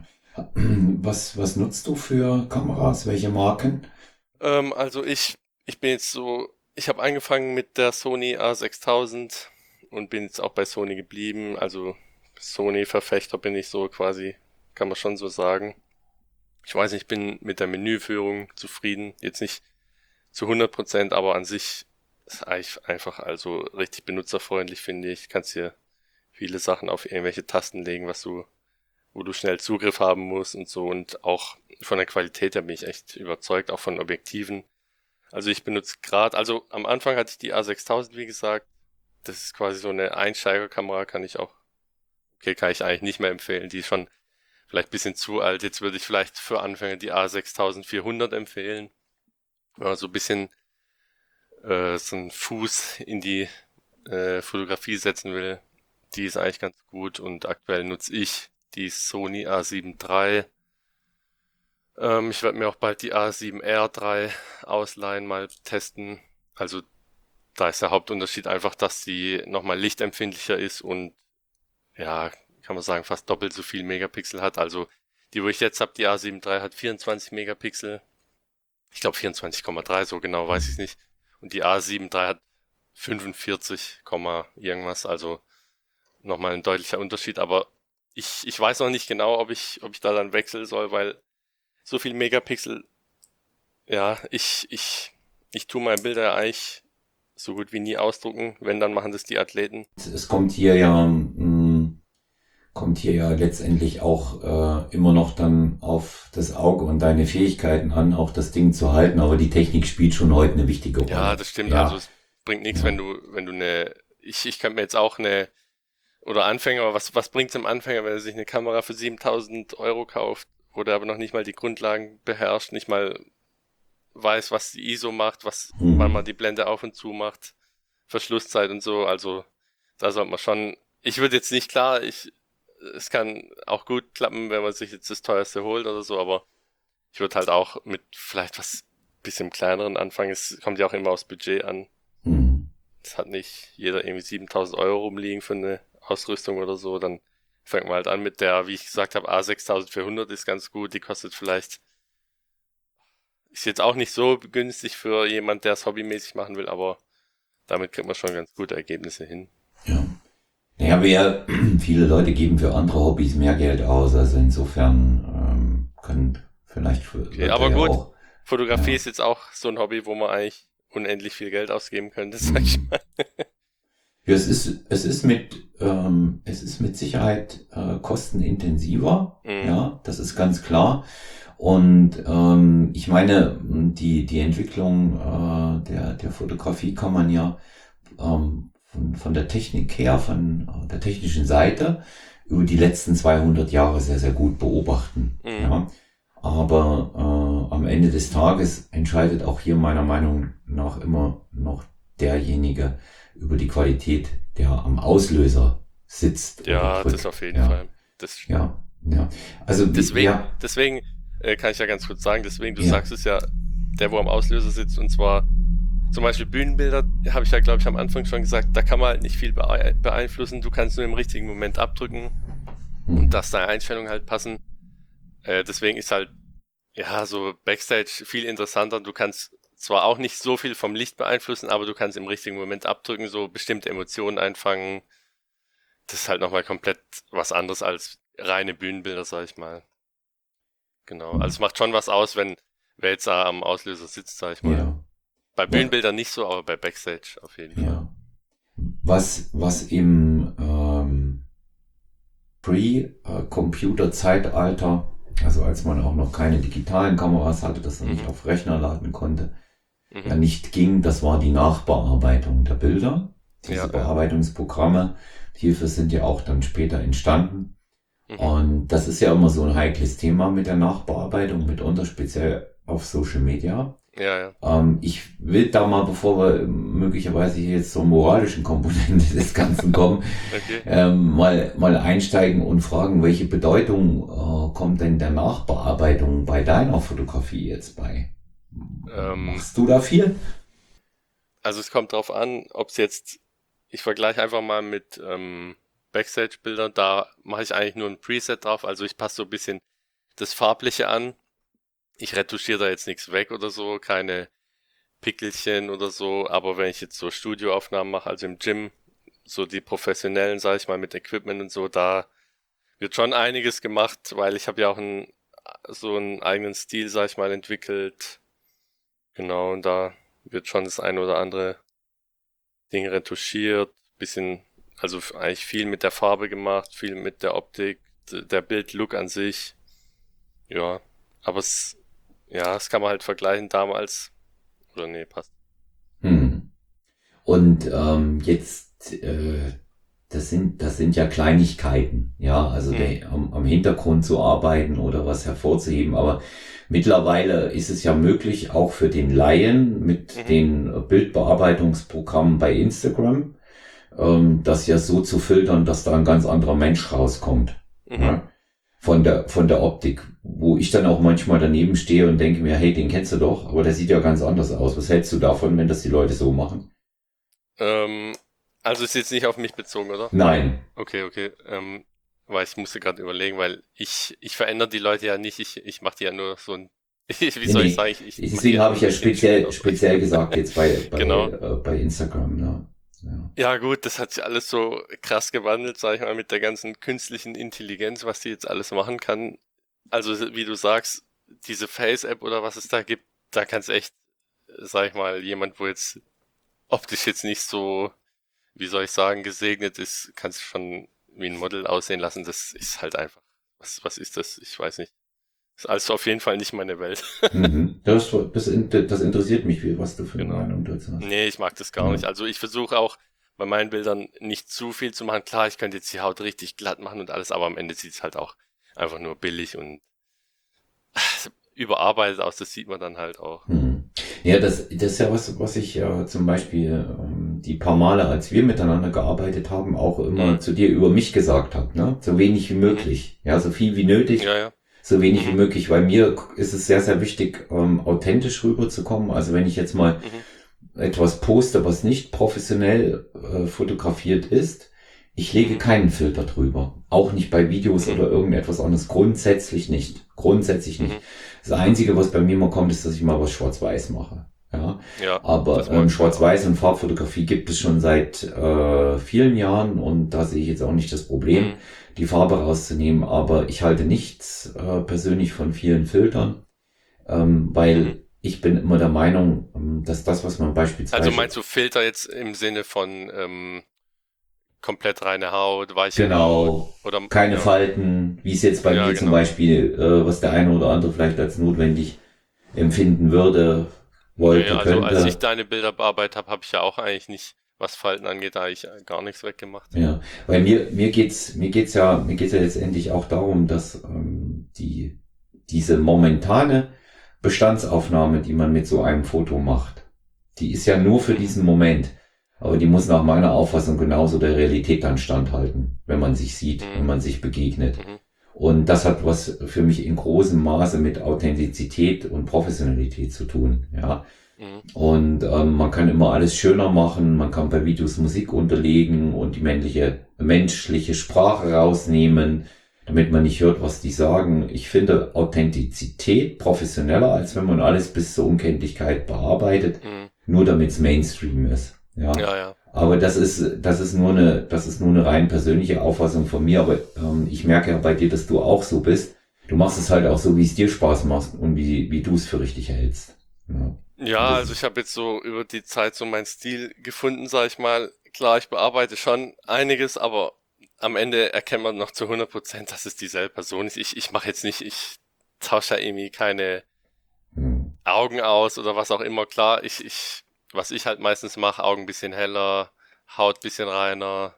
Was, was nutzt du für Kameras? Welche Marken? Ähm, also ich, ich bin jetzt so, ich habe angefangen mit der Sony A sechstausend und bin jetzt auch bei Sony geblieben. Also Sony-Verfechter bin ich so quasi, kann man schon so sagen. Ich weiß nicht, ich bin mit der Menüführung zufrieden. Jetzt nicht zu hundert Prozent, aber an sich ist eigentlich einfach also richtig benutzerfreundlich, finde ich. Kannst hier viele Sachen auf irgendwelche Tasten legen, was du, wo du schnell Zugriff haben musst und so. Und auch von der Qualität her bin ich echt überzeugt, auch von Objektiven. Also ich benutze gerade, also am Anfang hatte ich die A sechstausend, wie gesagt. Das ist quasi so eine Einsteigerkamera, kann ich auch, okay, kann ich eigentlich nicht mehr empfehlen. Die ist schon vielleicht ein bisschen zu alt. Jetzt würde ich vielleicht für Anfänger die A sechstausendvierhundert empfehlen. Wenn man so ein bisschen äh, so einen Fuß in die äh, Fotografie setzen will. Die ist eigentlich ganz gut und aktuell nutze ich die Sony A sieben drei. Ähm, ich werde mir auch bald die A sieben R drei ausleihen, mal testen. Also da ist der Hauptunterschied einfach, dass sie nochmal lichtempfindlicher ist und ja, kann man sagen, fast doppelt so viel Megapixel hat. Also die, wo ich jetzt habe, die A sieben drei hat vierundzwanzig Megapixel. Ich glaube vierundzwanzig Komma drei, so genau weiß ich nicht. Und die A sieben drei hat fünfundvierzig, irgendwas, also nochmal ein deutlicher Unterschied. Aber ich, ich weiß noch nicht genau, ob ich, ob ich da dann wechseln soll, weil so viel Megapixel, ja, ich, ich, ich tue meine Bilder ja eigentlich so gut wie nie ausdrucken. Wenn, dann machen das die Athleten. Es kommt hier ja, mh, kommt hier ja letztendlich auch äh, immer noch dann auf das Auge und deine Fähigkeiten an, auch das Ding zu halten, aber die Technik spielt schon heute eine wichtige Ja, Rolle. das stimmt. Also Ja, es bringt nichts, ja. wenn du, wenn du eine, ich, ich könnte mir jetzt auch eine, oder Anfänger, aber was, was bringt's dem Anfänger, wenn er sich eine Kamera für siebentausend Euro kauft, wo der aber noch nicht mal die Grundlagen beherrscht, nicht mal weiß, was die I S O macht, was, wann man Hm. die Blende auf und zu macht, Verschlusszeit und so. Also da sollte man schon. Ich würde jetzt nicht, klar, ich, es kann auch gut klappen, wenn man sich jetzt das teuerste holt oder so, aber ich würde halt auch mit vielleicht was bisschen kleineren anfangen. Es kommt ja auch immer aufs Budget an. Hm. Es hat nicht jeder irgendwie siebentausend Euro rumliegen für eine Ausrüstung oder so. Dann fängt man halt an mit der, wie ich gesagt habe, A sechstausendvierhundert ist ganz gut. Die kostet vielleicht, ist jetzt auch nicht so günstig für jemand, der es hobbymäßig machen will, aber damit kriegt man schon ganz gute Ergebnisse hin. Ja. Naja, wir, viele Leute geben für andere Hobbys mehr Geld aus, also insofern ähm, können vielleicht Okay, wird da aber ja gut, auch, Fotografie ja. ist jetzt auch so ein Hobby, wo man eigentlich unendlich viel Geld ausgeben könnte, sag ich Hm. mal. Ja, es ist, es ist mit, ähm, es ist mit Sicherheit äh, kostenintensiver, Mhm. ja, das ist ganz klar. Und ähm, ich meine, die, die Entwicklung äh, der, der Fotografie kann man ja ähm, von, von der Technik her, von äh, der technischen Seite über die letzten zweihundert Jahre sehr, sehr gut beobachten. Mhm. Ja. Aber am Ende des Tages entscheidet auch hier meiner Meinung nach immer noch derjenige über die Qualität, der am Auslöser sitzt. Ja, oder das auf jeden ja. Fall. Das, ja, ja. Also deswegen, ja, deswegen äh, kann ich ja ganz kurz sagen, deswegen, du ja. sagst es ja, der, wo am Auslöser sitzt, und zwar zum Beispiel Bühnenbilder, habe ich ja, glaube ich, am Anfang schon gesagt, da kann man halt nicht viel beeinflussen. Du kannst nur im richtigen Moment abdrücken Hm. und dass deine Einstellungen halt passen. Äh, deswegen ist halt, ja, so Backstage viel interessanter. Du kannst zwar auch nicht so viel vom Licht beeinflussen, aber du kannst im richtigen Moment abdrücken, so bestimmte Emotionen einfangen. Das ist halt nochmal komplett was anderes als reine Bühnenbilder, sag ich mal. Genau. Also es macht schon was aus, wenn wer jetzt da am Auslöser sitzt, sag ich mal. Ja. Bei Bühnenbildern nicht so, aber bei Backstage auf jeden Fall. Ja. Was, was im ähm, Pre-Computer-Zeitalter, also als man auch noch keine digitalen Kameras hatte, das man Mhm. nicht auf Rechner laden konnte, Mhm. ja nicht ging, das war die Nachbearbeitung der Bilder. Diese Ja, ja. Bearbeitungsprogramme, hierfür sind ja auch dann später entstanden. Mhm. Und das ist ja immer so ein heikles Thema mit der Nachbearbeitung, mitunter speziell auf Social Media. Ja, ja. Ähm, ich will da mal, bevor wir möglicherweise hier jetzt zur moralischen Komponente des Ganzen kommen, Okay. ähm, mal, mal einsteigen und fragen, welche Bedeutung äh, kommt denn der Nachbearbeitung bei deiner Fotografie jetzt bei? Ähm, Machst du da viel? Also es kommt drauf an, ob es jetzt, ich vergleiche einfach mal mit ähm, Backstage-Bildern, da mache ich eigentlich nur ein Preset drauf, also ich passe so ein bisschen das Farbliche an. Ich retuschiere da jetzt nichts weg oder so, keine Pickelchen oder so, aber wenn ich jetzt so Studioaufnahmen mache, also im Gym, so die professionellen, sage ich mal, mit Equipment und so, da wird schon einiges gemacht, weil ich habe ja auch einen, so einen eigenen Stil, sage ich mal, entwickelt. Genau, und da wird schon das ein oder andere Ding retuschiert, bisschen, also eigentlich viel mit der Farbe gemacht, viel mit der Optik, d- der Bildlook an sich. Ja, aber es, ja, das kann man halt vergleichen damals. Oder nee, passt. Hm. Und ähm, jetzt, äh, das sind, das sind ja Kleinigkeiten, ja, also Hm. der, am, am Hintergrund zu arbeiten oder was hervorzuheben, aber mittlerweile ist es ja möglich, auch für den Laien mit Mhm. den Bildbearbeitungsprogrammen bei Instagram, ähm, das ja so zu filtern, dass da ein ganz anderer Mensch rauskommt. Mhm. Ja? Von der, von der Optik, wo ich dann auch manchmal daneben stehe und denke mir, hey, den kennst du doch, aber der sieht ja ganz anders aus. Was hältst du davon, wenn das die Leute so machen? Ähm, also ist jetzt nicht auf mich bezogen, oder? Nein. Okay, okay. Ähm, weil ich musste gerade überlegen, weil ich, ich verändere die Leute ja nicht, ich, ich mache die ja nur so ein, wie Nee, soll ich nee. sagen, ich, ich mach die Deswegen ja habe nur ich ja ein bisschen speziell, schöner. speziell gesagt jetzt bei, bei, Genau. äh, bei Instagram. Ne? Ja. Ja gut, das hat sich alles so krass gewandelt, sag ich mal, mit der ganzen künstlichen Intelligenz, was die jetzt alles machen kann. Also wie du sagst, diese Face-App oder was es da gibt, da kann's echt, sag ich mal, jemand, wo jetzt optisch jetzt nicht so, wie soll ich sagen, gesegnet ist, kannst schon wie ein Model aussehen lassen. Das ist halt einfach, was, was ist das? Ich weiß nicht. Ist also auf jeden Fall nicht meine Welt. Mhm. Das, das, das interessiert mich, wie- was du für eine Genau. Meinung dazu hast. Nee, ich mag das gar Ja. nicht. Also ich versuche auch bei meinen Bildern nicht zu viel zu machen. Klar, ich könnte jetzt die Haut richtig glatt machen und alles, aber am Ende sieht es halt auch einfach nur billig und überarbeitet aus. Das sieht man dann halt auch. Hm. Ja, das, das ist ja was, was ich ja zum Beispiel ähm, die paar Male, als wir miteinander gearbeitet haben, auch immer Mhm. zu dir über mich gesagt habe. Ne? So wenig wie möglich. Ja, so viel wie nötig, Ja, ja. so wenig Mhm. wie möglich. Bei mir ist es sehr, sehr wichtig, ähm, authentisch rüberzukommen. Also wenn ich jetzt mal Mhm. etwas poste, was nicht professionell äh, fotografiert ist, ich lege Mhm. keinen Filter drüber. Auch nicht bei Videos Mhm. oder irgendetwas anderes. Grundsätzlich nicht. Grundsätzlich nicht. Mhm. Das Einzige, was bei mir mal kommt, ist, dass ich mal was schwarz-weiß mache. Ja, Ja, aber das mag ähm, ich auch. Schwarz-Weiß und Farbfotografie gibt es schon seit äh, vielen Jahren und da sehe ich jetzt auch nicht das Problem, Mhm. die Farbe rauszunehmen. Aber ich halte nichts äh, persönlich von vielen Filtern, ähm, weil Mhm. ich bin immer der Meinung, ähm, dass das, was man beispielsweise... Also meinst du Filter jetzt im Sinne von ähm, komplett reine Haut, weiche Haut Genau, oder keine ja, Falten, wie es jetzt bei ja, mir zum genau. Beispiel, äh, was der eine oder andere vielleicht als notwendig empfinden würde, Nee, wollte, also als ich könnte. deine Bilder bearbeitet habe, habe ich ja auch eigentlich nicht, was Falten angeht, eigentlich gar nichts weggemacht. Ja, weil mir mir geht's mir geht's ja mir geht's ja letztendlich auch darum, dass ähm, die diese momentane Bestandsaufnahme, die man mit so einem Foto macht. Die ist ja nur für diesen Moment. Aber die muss nach meiner Auffassung genauso der Realität dann standhalten, wenn man sich sieht, Mhm. wenn man sich begegnet. Mhm. Und das hat was für mich in großem Maße mit Authentizität und Professionalität zu tun. Ja. Mhm. Und ähm, man kann immer alles schöner machen, man kann bei Videos Musik unterlegen und die männliche, menschliche Sprache rausnehmen, damit man nicht hört, was die sagen. Ich finde Authentizität professioneller, als wenn man alles bis zur Unkenntlichkeit bearbeitet, Mhm. nur damit es Mainstream ist. Ja. Ja, ja. Aber das ist, das ist nur eine, das ist nur eine rein persönliche Auffassung von mir. Aber ähm, ich merke ja bei dir, dass du auch so bist. Du machst es halt auch so, wie es dir Spaß macht und wie, wie du es für richtig hältst. Ja. Ja, Das also ich habe jetzt so über die Zeit so meinen Stil gefunden, sag ich mal. Klar, ich bearbeite schon einiges, aber am Ende erkennt man noch zu hundert Prozent, dass es dieselbe Person ist. Ich, ich mache jetzt nicht, ich tausche ja irgendwie keine Hm. Augen aus oder was auch immer. Klar, ich, ich, was ich halt meistens mache, Augen ein bisschen heller, Haut ein bisschen reiner.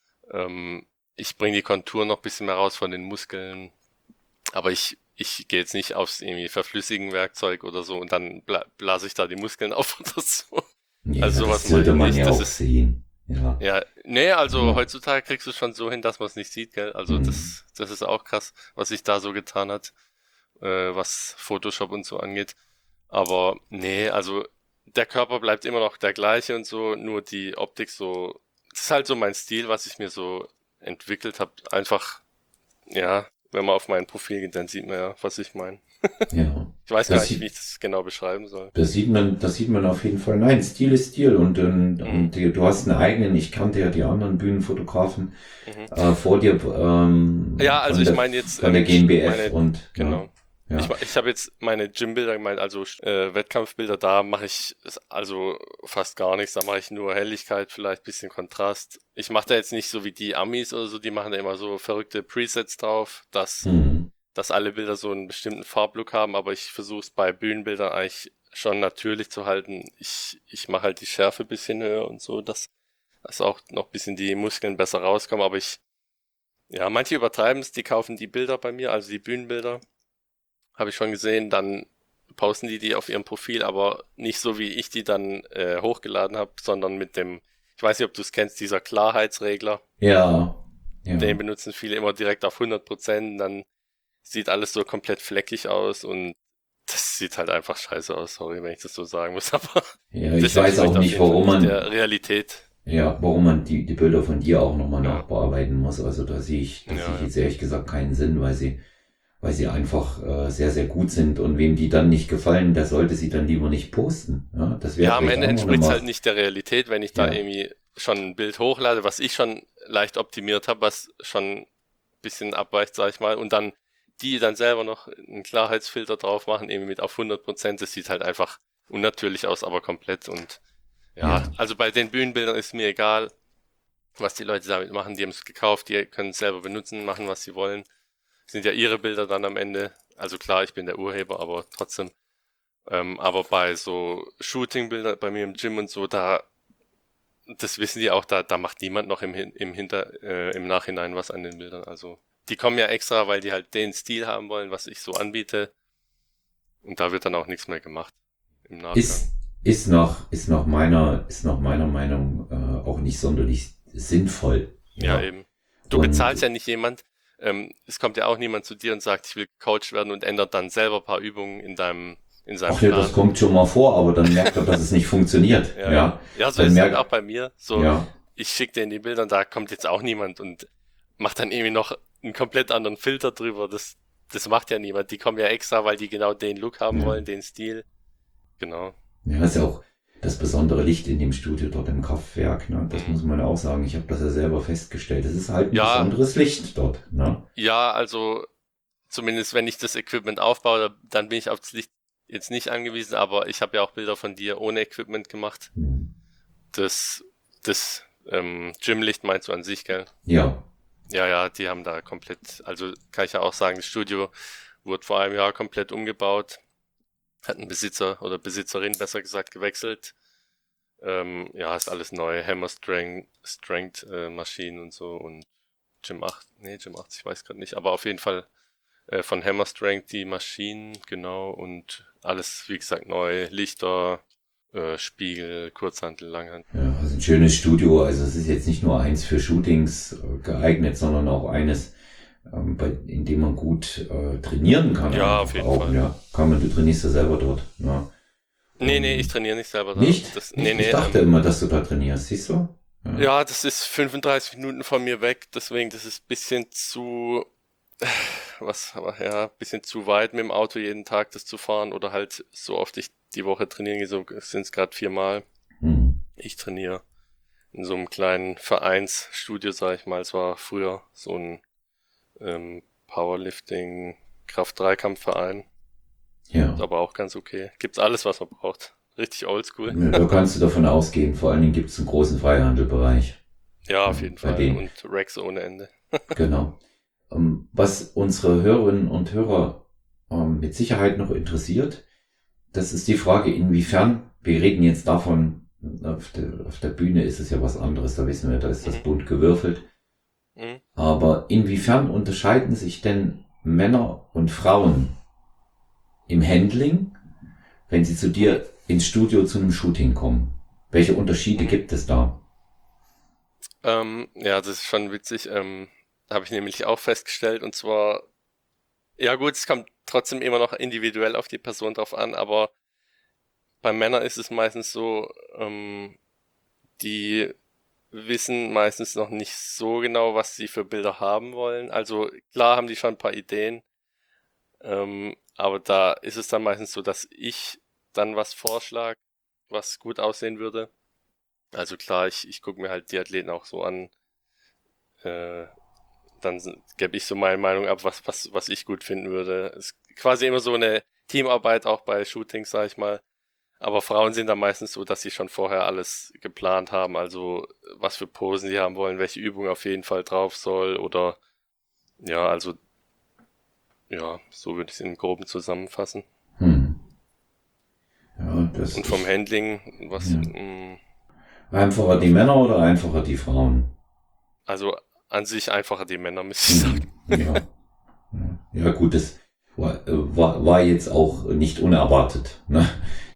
Ähm, ich bringe die Kontur noch ein bisschen mehr raus von den Muskeln. Aber ich, ich gehe jetzt nicht aufs irgendwie verflüssigen Werkzeug oder so und dann bla blase ich da die Muskeln auf oder so. Ja, Also das sowas mache sollte ich man nicht. ja Das auch ist, sehen. Ja. ja, nee, also Ja. heutzutage kriegst du es schon so hin, dass man es nicht sieht, gell? Also Hm. das, das ist auch krass, was sich da so getan hat, äh, was Photoshop und so angeht. Aber nee, also der Körper bleibt immer noch der gleiche und so, nur die Optik so, das ist halt so mein Stil, was ich mir so entwickelt habe. Einfach, ja, wenn man auf mein Profil geht, dann sieht man ja, was ich meine. Ja. Ich weiß gar Das nicht, wie sieht, ich das genau beschreiben soll. das sieht man, das sieht man auf jeden Fall. Nein, Stil ist Stil und, und, Mhm. und die, du hast einen eigenen, ich kannte ja die anderen Bühnenfotografen Mhm. äh, vor dir ähm, Ja, also von ich der meine jetzt von der ähm, sch- G m B F meine, und ja, genau. Ich, ja. ma- ich habe jetzt meine Gymbilder gemeint, also äh, Wettkampfbilder, da mache ich es also fast gar nichts. Da mache ich nur Helligkeit, vielleicht bisschen Kontrast. Ich mache da jetzt nicht so wie die Amis oder so, die machen da immer so verrückte Presets drauf, dass, Hm. dass alle Bilder so einen bestimmten Farblook haben, aber ich versuche es bei Bühnenbildern eigentlich schon natürlich zu halten. Ich, ich mache halt die Schärfe ein bisschen höher und so, dass, dass auch noch ein bisschen die Muskeln besser rauskommen, aber ich ja, manche übertreiben es, die kaufen die Bilder bei mir, also die Bühnenbilder, habe ich schon gesehen, dann posten die die auf ihrem Profil, aber nicht so, wie ich die dann äh, hochgeladen habe, sondern mit dem, ich weiß nicht, ob du es kennst, dieser Klarheitsregler, Ja, den ja. benutzen viele immer direkt auf hundert Prozent, dann sieht alles so komplett fleckig aus und das sieht halt einfach scheiße aus, sorry, wenn ich das so sagen muss, aber Ja, ich das weiß auch entspricht auf nicht, jeden Fall warum nicht man der Realität. ja, warum man die, die Bilder von dir auch nochmal Ja, nachbearbeiten muss. Also da sehe ich, da ja, sehe ich ja. jetzt ehrlich gesagt keinen Sinn, weil sie, weil sie einfach äh, sehr, sehr gut sind und wem die dann nicht gefallen, der sollte sie dann lieber nicht posten. Ja, das wäre Ja, am vielleicht Ende auch noch eine entspricht es halt Maß. nicht der Realität, wenn ich da Ja, irgendwie schon ein Bild hochlade, was ich schon leicht optimiert habe, was schon ein bisschen abweicht, sag ich mal, und dann die dann selber noch einen Klarheitsfilter drauf machen, irgendwie mit auf hundert Prozent, das sieht halt einfach unnatürlich aus, aber komplett und ja, ja, also bei den Bühnenbildern ist mir egal, was die Leute damit machen, die haben es gekauft, die können es selber benutzen, machen, was sie wollen, sind ja ihre Bilder dann am Ende, also klar, ich bin der Urheber, aber trotzdem. Ähm, aber bei so Shooting-Bildern bei mir im Gym und so, da, das wissen die auch, da, da macht niemand noch im, Hin- im Hinter, äh, im Nachhinein was an den Bildern. Also, die kommen ja extra, weil die halt den Stil haben wollen, was ich so anbiete. Und da wird dann auch nichts mehr gemacht im Nachgang. ist, ist nach, ist nach meiner, ist nach meiner Meinung äh, auch nicht sonderlich sinnvoll. Ja, Ja, eben. Du bezahlst und ja nicht jemand, ähm, es kommt ja auch niemand zu dir und sagt, ich will gecoacht werden und ändert dann selber ein paar Übungen in deinem, in seinem ach ja, das Plan. kommt schon mal vor, aber dann merkt er, dass es nicht funktioniert. Ja, ja. Ja, Ja, so dann ist es halt auch merkt, bei mir. So, ja, ich schicke dir in die Bilder und da kommt jetzt auch niemand und macht dann irgendwie noch einen komplett anderen Filter drüber. Das, das macht ja niemand. Die kommen ja extra, weil die genau den Look haben ja. wollen, den Stil. Genau. Ja, ist ja auch das besondere Licht in dem Studio dort im Kraftwerk, ne? Das Mhm. muss man auch sagen. Ich habe das ja selber festgestellt. Es ist halt ein Ja, besonderes Licht dort, ne? ja, also zumindest wenn ich das Equipment aufbaue, dann bin ich aufs Licht jetzt nicht angewiesen, aber ich habe ja auch Bilder von dir ohne Equipment gemacht. Hm. Das, das ähm, Gymlicht meinst du an sich, gell? Ja, Ja, ja, die haben da komplett, also kann ich ja auch sagen, das Studio wurde vor einem Jahr komplett umgebaut, hat einen Besitzer oder Besitzerin besser gesagt gewechselt. Ähm, ja, ist alles neu, Hammer Strength, Strength äh, Maschinen und so und Gym acht, nee, Gym acht, ich weiß gerade nicht, aber auf jeden Fall äh, von Hammer Strength die Maschinen, genau, und alles, wie gesagt, neu. Lichter, äh, Spiegel, Kurzhantel, Langhantel. Ja, also ein schönes Studio. Also es ist jetzt nicht nur eins für Shootings äh, geeignet, sondern auch eines, ähm, bei, in dem man gut äh, trainieren kann Ja, auf einfach jeden auch. Fall. Ja, kann man, du trainierst ja selber dort. Ja. Nee, nee, ich Ähm, trainiere nicht selber da. nicht? Das, nee, Nicht? Ich nee, dachte ähm, immer, dass du da trainierst. Siehst du? Ja. ja, das ist fünfunddreißig Minuten von mir weg, deswegen, das ist bisschen zu, was, aber ja, bisschen zu weit mit dem Auto jeden Tag das zu fahren oder halt so oft ich die Woche trainieren gehe, so sind es gerade viermal. Hm. Ich trainiere in so einem kleinen Vereinsstudio, sag ich mal. Es war früher so ein ähm, Powerlifting Kraft-Dreikampf-Verein. Ist Ja. aber auch ganz okay. Gibt's alles, was man braucht. Richtig oldschool. Ja, da kannst du davon ausgehen. Vor allen Dingen gibt es einen großen Freihandelbereich. Ja, auf Ja, jeden bei Fall. denen. Und Racks ohne Ende. Genau. Ähm, was unsere Hörerinnen und Hörer ähm, mit Sicherheit noch interessiert, das ist die Frage, inwiefern, wir reden jetzt davon, auf der, auf der Bühne ist es ja was anderes, da wissen wir, da ist das Mhm. bunt gewürfelt. Mhm. Aber inwiefern unterscheiden sich denn Männer und Frauen im Handling, wenn sie zu dir ins Studio zu einem Shooting kommen? Welche Unterschiede Mhm. gibt es da? Ähm, ja, das ist schon witzig. Ähm, habe ich nämlich auch festgestellt. Und zwar, ja gut, es kommt trotzdem immer noch individuell auf die Person drauf an, aber bei Männern ist es meistens so, ähm, die wissen meistens noch nicht so genau, was sie für Bilder haben wollen. Also klar haben die schon ein paar Ideen, ähm, aber da ist es dann meistens so, dass ich dann was vorschlage, was gut aussehen würde. Also klar, ich, ich gucke mir halt die Athleten auch so an, äh, dann s- gebe ich so meine Meinung ab, was, was, was ich gut finden würde. Es ist quasi immer so eine Teamarbeit auch bei Shootings, sag ich mal. Aber Frauen sind dann meistens so, dass sie schon vorher alles geplant haben, also was für Posen sie haben wollen, welche Übung auf jeden Fall drauf soll oder ja, also ja, so würde ich es im Groben zusammenfassen. Hm. Ja, das Und vom ich, Handling, was, ja. mh, Einfacher die was Männer oder einfacher die Frauen? also an sich einfacher die Männer, müsste ich sagen. Hm. Ja. Ja, ja, gut, das war, äh, war, war jetzt auch nicht unerwartet. Ne?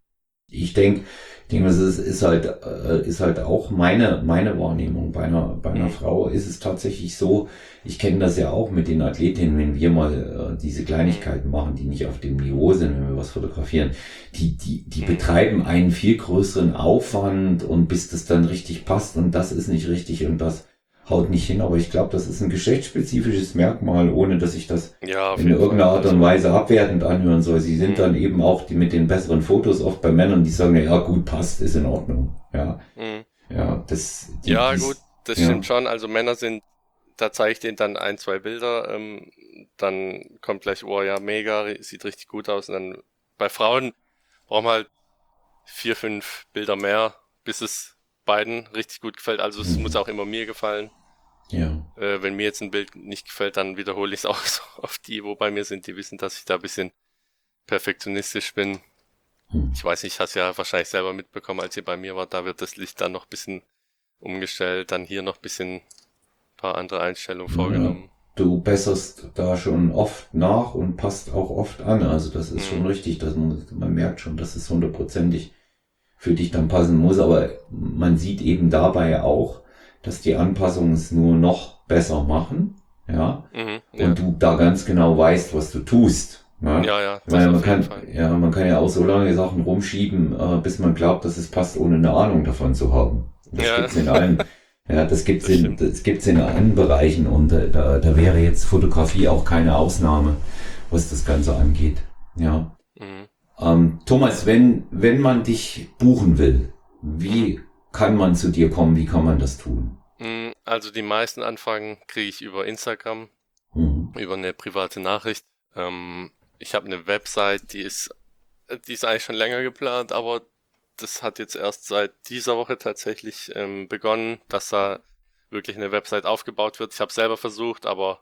Ich denke, ich denke, das ist, ist halt, äh, ist halt auch meine, meine Wahrnehmung. Bei einer, bei einer Mhm. Frau ist es tatsächlich so, ich kenne das ja auch mit den Athletinnen, wenn wir mal äh, diese Mhm. Kleinigkeiten machen, die nicht auf dem Niveau sind, wenn wir was fotografieren, die, die, die Mhm. betreiben einen viel größeren Aufwand und bis das dann richtig passt und das ist nicht richtig und das haut nicht hin. Aber ich glaube, das ist ein geschlechtsspezifisches Merkmal, ohne dass ich das Ja, auf in jeden Fall. irgendeiner Art und Also, Weise abwertend anhören soll. Sie sind mhm. dann eben auch die mit den besseren Fotos oft bei Männern, die sagen, ja gut, passt, ist in Ordnung. Ja, Mhm. ja, das, die, Ja, gut, dies, das stimmt ja, schon. Also Männer sind, da zeige ich denen dann ein, zwei Bilder, ähm, dann kommt gleich, oh ja, mega, ri- sieht richtig gut aus. Und dann bei Frauen brauchen wir halt vier, fünf Bilder mehr, bis es beiden richtig gut gefällt. Also es muss hm, auch immer mir gefallen. ja, Äh, wenn mir jetzt ein Bild nicht gefällt, dann wiederhole ich es auch so auf die, wo bei mir sind. Die wissen, dass ich da ein bisschen perfektionistisch bin. hm, Ich weiß nicht, hast ja wahrscheinlich selber mitbekommen, als ihr bei mir wart, da wird das Licht dann noch ein bisschen umgestellt, dann hier noch ein bisschen paar andere Einstellungen ja, vorgenommen. du besserst da schon oft nach und passt auch oft an. Also das ist schon Mhm. richtig, dass man, man merkt schon, dass es hundertprozentig für dich dann passen muss, aber man sieht eben dabei auch, dass die Anpassungen es nur noch besser machen, ja, Mhm. Ja. und du da ganz genau weißt, was du tust. Ja? Ja, ja, Ich das meine, man auf jeden kann, Fall. ja, man kann ja auch so lange Sachen rumschieben, äh, bis man glaubt, dass es passt, ohne eine Ahnung davon zu haben. Das Ja, gibt's in allen, ja, das gibt's das in, stimmt. das gibt's in allen Bereichen und äh, da, da wäre jetzt Fotografie auch keine Ausnahme, was das Ganze angeht. Ja. Mhm. Ähm, Thomas, wenn, wenn man dich buchen will, Mhm. wie kann man zu dir kommen? Wie kann man das tun? Mhm. Also die meisten Anfragen kriege ich über Instagram, Mhm. über eine private Nachricht. Ähm, ich habe eine Website, die ist, die ist eigentlich schon länger geplant, aber das hat jetzt erst seit dieser Woche tatsächlich ähm, begonnen, dass da wirklich eine Website aufgebaut wird. Ich habe selber versucht, aber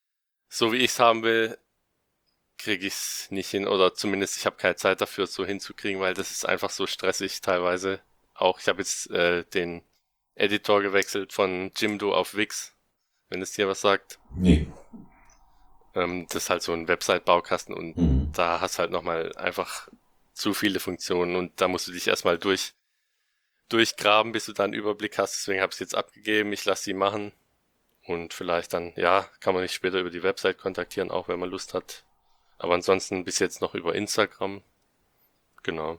so wie ich es haben will, kriege ich es nicht hin oder zumindest ich habe keine Zeit dafür, es so hinzukriegen, weil das ist einfach so stressig teilweise. Auch ich habe jetzt äh, den Editor gewechselt von Jimdo auf Wix, wenn es dir was sagt. Nee. Ähm, das ist halt so ein Website-Baukasten und Mhm. da hast halt nochmal einfach zu viele Funktionen und da musst du dich erstmal durch, durchgraben, bis du dann einen Überblick hast. Deswegen habe ich es jetzt abgegeben, ich lasse sie machen und vielleicht dann, ja, kann man mich später über die Website kontaktieren, auch wenn man Lust hat. Aber ansonsten bis jetzt noch über Instagram. Genau,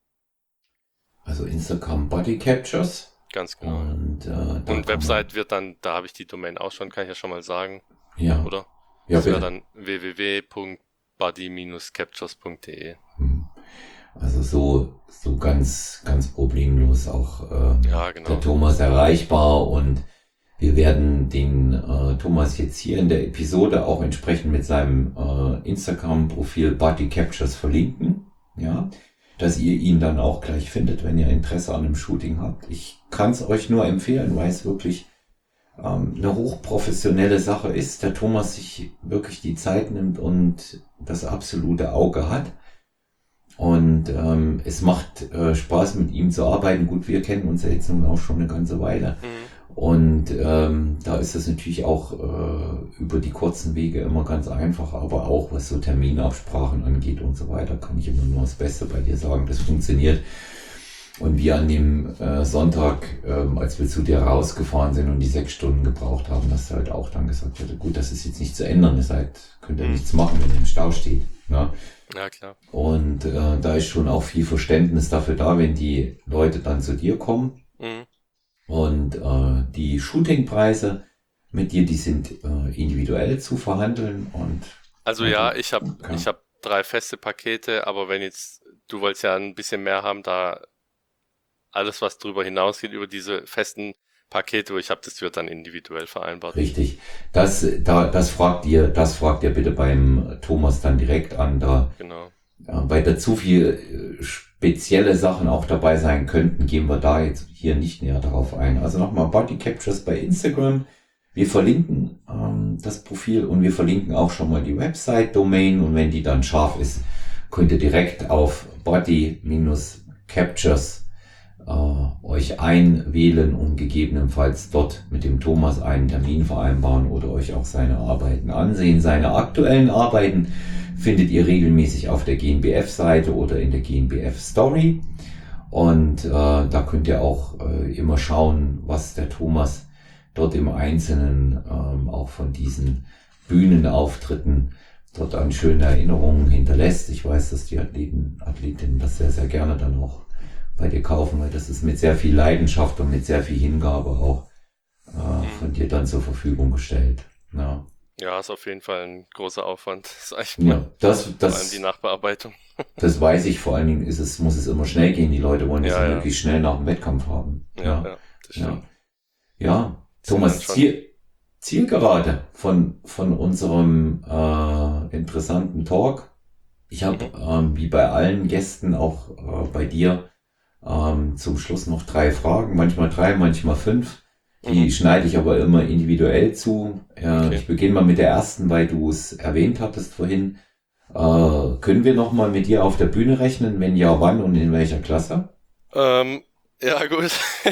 Also Instagram Body Captures. ganz genau. Und, äh, da Und kann Website man, wird dann, da habe ich die Domain auch schon, kann ich ja schon mal sagen, ja, oder? ja Das wäre bitte. dann w w w punkt body dash captures punkt d e. Hm. Also so, so ganz, ganz problemlos auch äh, Ja, der genau. Thomas erreichbar und wir werden den äh, Thomas jetzt hier in der Episode auch entsprechend mit seinem äh, Instagram-Profil Body Captures verlinken, ja, dass ihr ihn dann auch gleich findet, wenn ihr Interesse an einem Shooting habt. Ich kann es euch nur empfehlen, weil es wirklich ähm, eine hochprofessionelle Sache ist. Der Thomas sich wirklich die Zeit nimmt und das absolute Auge hat. Und ähm, es macht äh, Spaß, mit ihm zu arbeiten. Gut, wir kennen uns ja jetzt nun auch schon eine ganze Weile. Mhm. Und ähm, da ist es natürlich auch äh, über die kurzen Wege immer ganz einfach, aber auch was so Terminabsprachen angeht und so weiter, kann ich immer nur das Beste bei dir sagen. Das funktioniert. Und wir an dem äh, Sonntag, ähm, als wir zu dir rausgefahren sind und die sechs Stunden gebraucht haben, dass du halt auch dann gesagt wurde, gut, das ist jetzt nicht zu ändern, ihr seid, könnt ihr Mhm. nichts machen, wenn ihr im Stau steht. Ne? Ja, klar. Und äh, da ist schon auch viel Verständnis dafür da, wenn die Leute dann zu dir kommen. Mhm. Und äh, die Shootingpreise mit dir, die sind äh, individuell zu verhandeln. Und Also also, ja, ich habe okay. ich hab drei feste Pakete, aber wenn jetzt, du wolltest ja ein bisschen mehr haben, da alles, was drüber hinausgeht, über diese festen Pakete, wo ich habe, das wird dann individuell vereinbart. Richtig. Das, da, das fragt ihr, das fragt ihr bitte beim Thomas dann direkt an, da, Genau. äh, weil da zu viel äh, spezielle Sachen auch dabei sein könnten, gehen wir da jetzt hier nicht näher darauf ein. Also nochmal Body Captures bei Instagram. Wir verlinken ähm, das Profil und wir verlinken auch schon mal die Website-Domain und wenn die dann scharf ist, könnt ihr direkt auf Body Captures äh, euch einwählen und gegebenenfalls dort mit dem Thomas einen Termin vereinbaren oder euch auch seine Arbeiten ansehen. Seine aktuellen Arbeiten findet ihr regelmäßig auf der G N B F-Seite oder in der G N B F-Story. Und äh, da könnt ihr auch äh, immer schauen, was der Thomas dort im Einzelnen ähm, auch von diesen Bühnenauftritten dort an schönen Erinnerungen hinterlässt. Ich weiß, dass die Athleten, Athletinnen das sehr, sehr gerne dann auch bei dir kaufen, weil das ist mit sehr viel Leidenschaft und mit sehr viel Hingabe auch äh, von dir dann zur Verfügung gestellt. Ja, Ja, ist auf jeden Fall ein großer Aufwand, sag ich ja mal. das, Vor allem das, die Nachbearbeitung. das weiß ich. Vor allen Dingen ist es, muss es immer schnell gehen. Die Leute wollen das Ja, ja ja, möglichst schnell nach dem Wettkampf haben. ja, Ja, ja, das ja, stimmt. ja. Sind dann Thomas, schon. Ziel, Zielgerade von, von unserem äh, interessanten Talk. Ich habe, Mhm. ähm, wie bei allen Gästen, auch äh, bei dir, ähm, zum Schluss noch drei Fragen, manchmal drei, manchmal fünf. Die Mhm. schneide ich aber immer individuell zu. Äh, Okay. Ich beginne mal mit der ersten, weil du es erwähnt hattest vorhin. Äh, können wir noch mal mit dir auf der Bühne rechnen? Wenn ja, wann und in welcher Klasse? Ähm, ja, gut.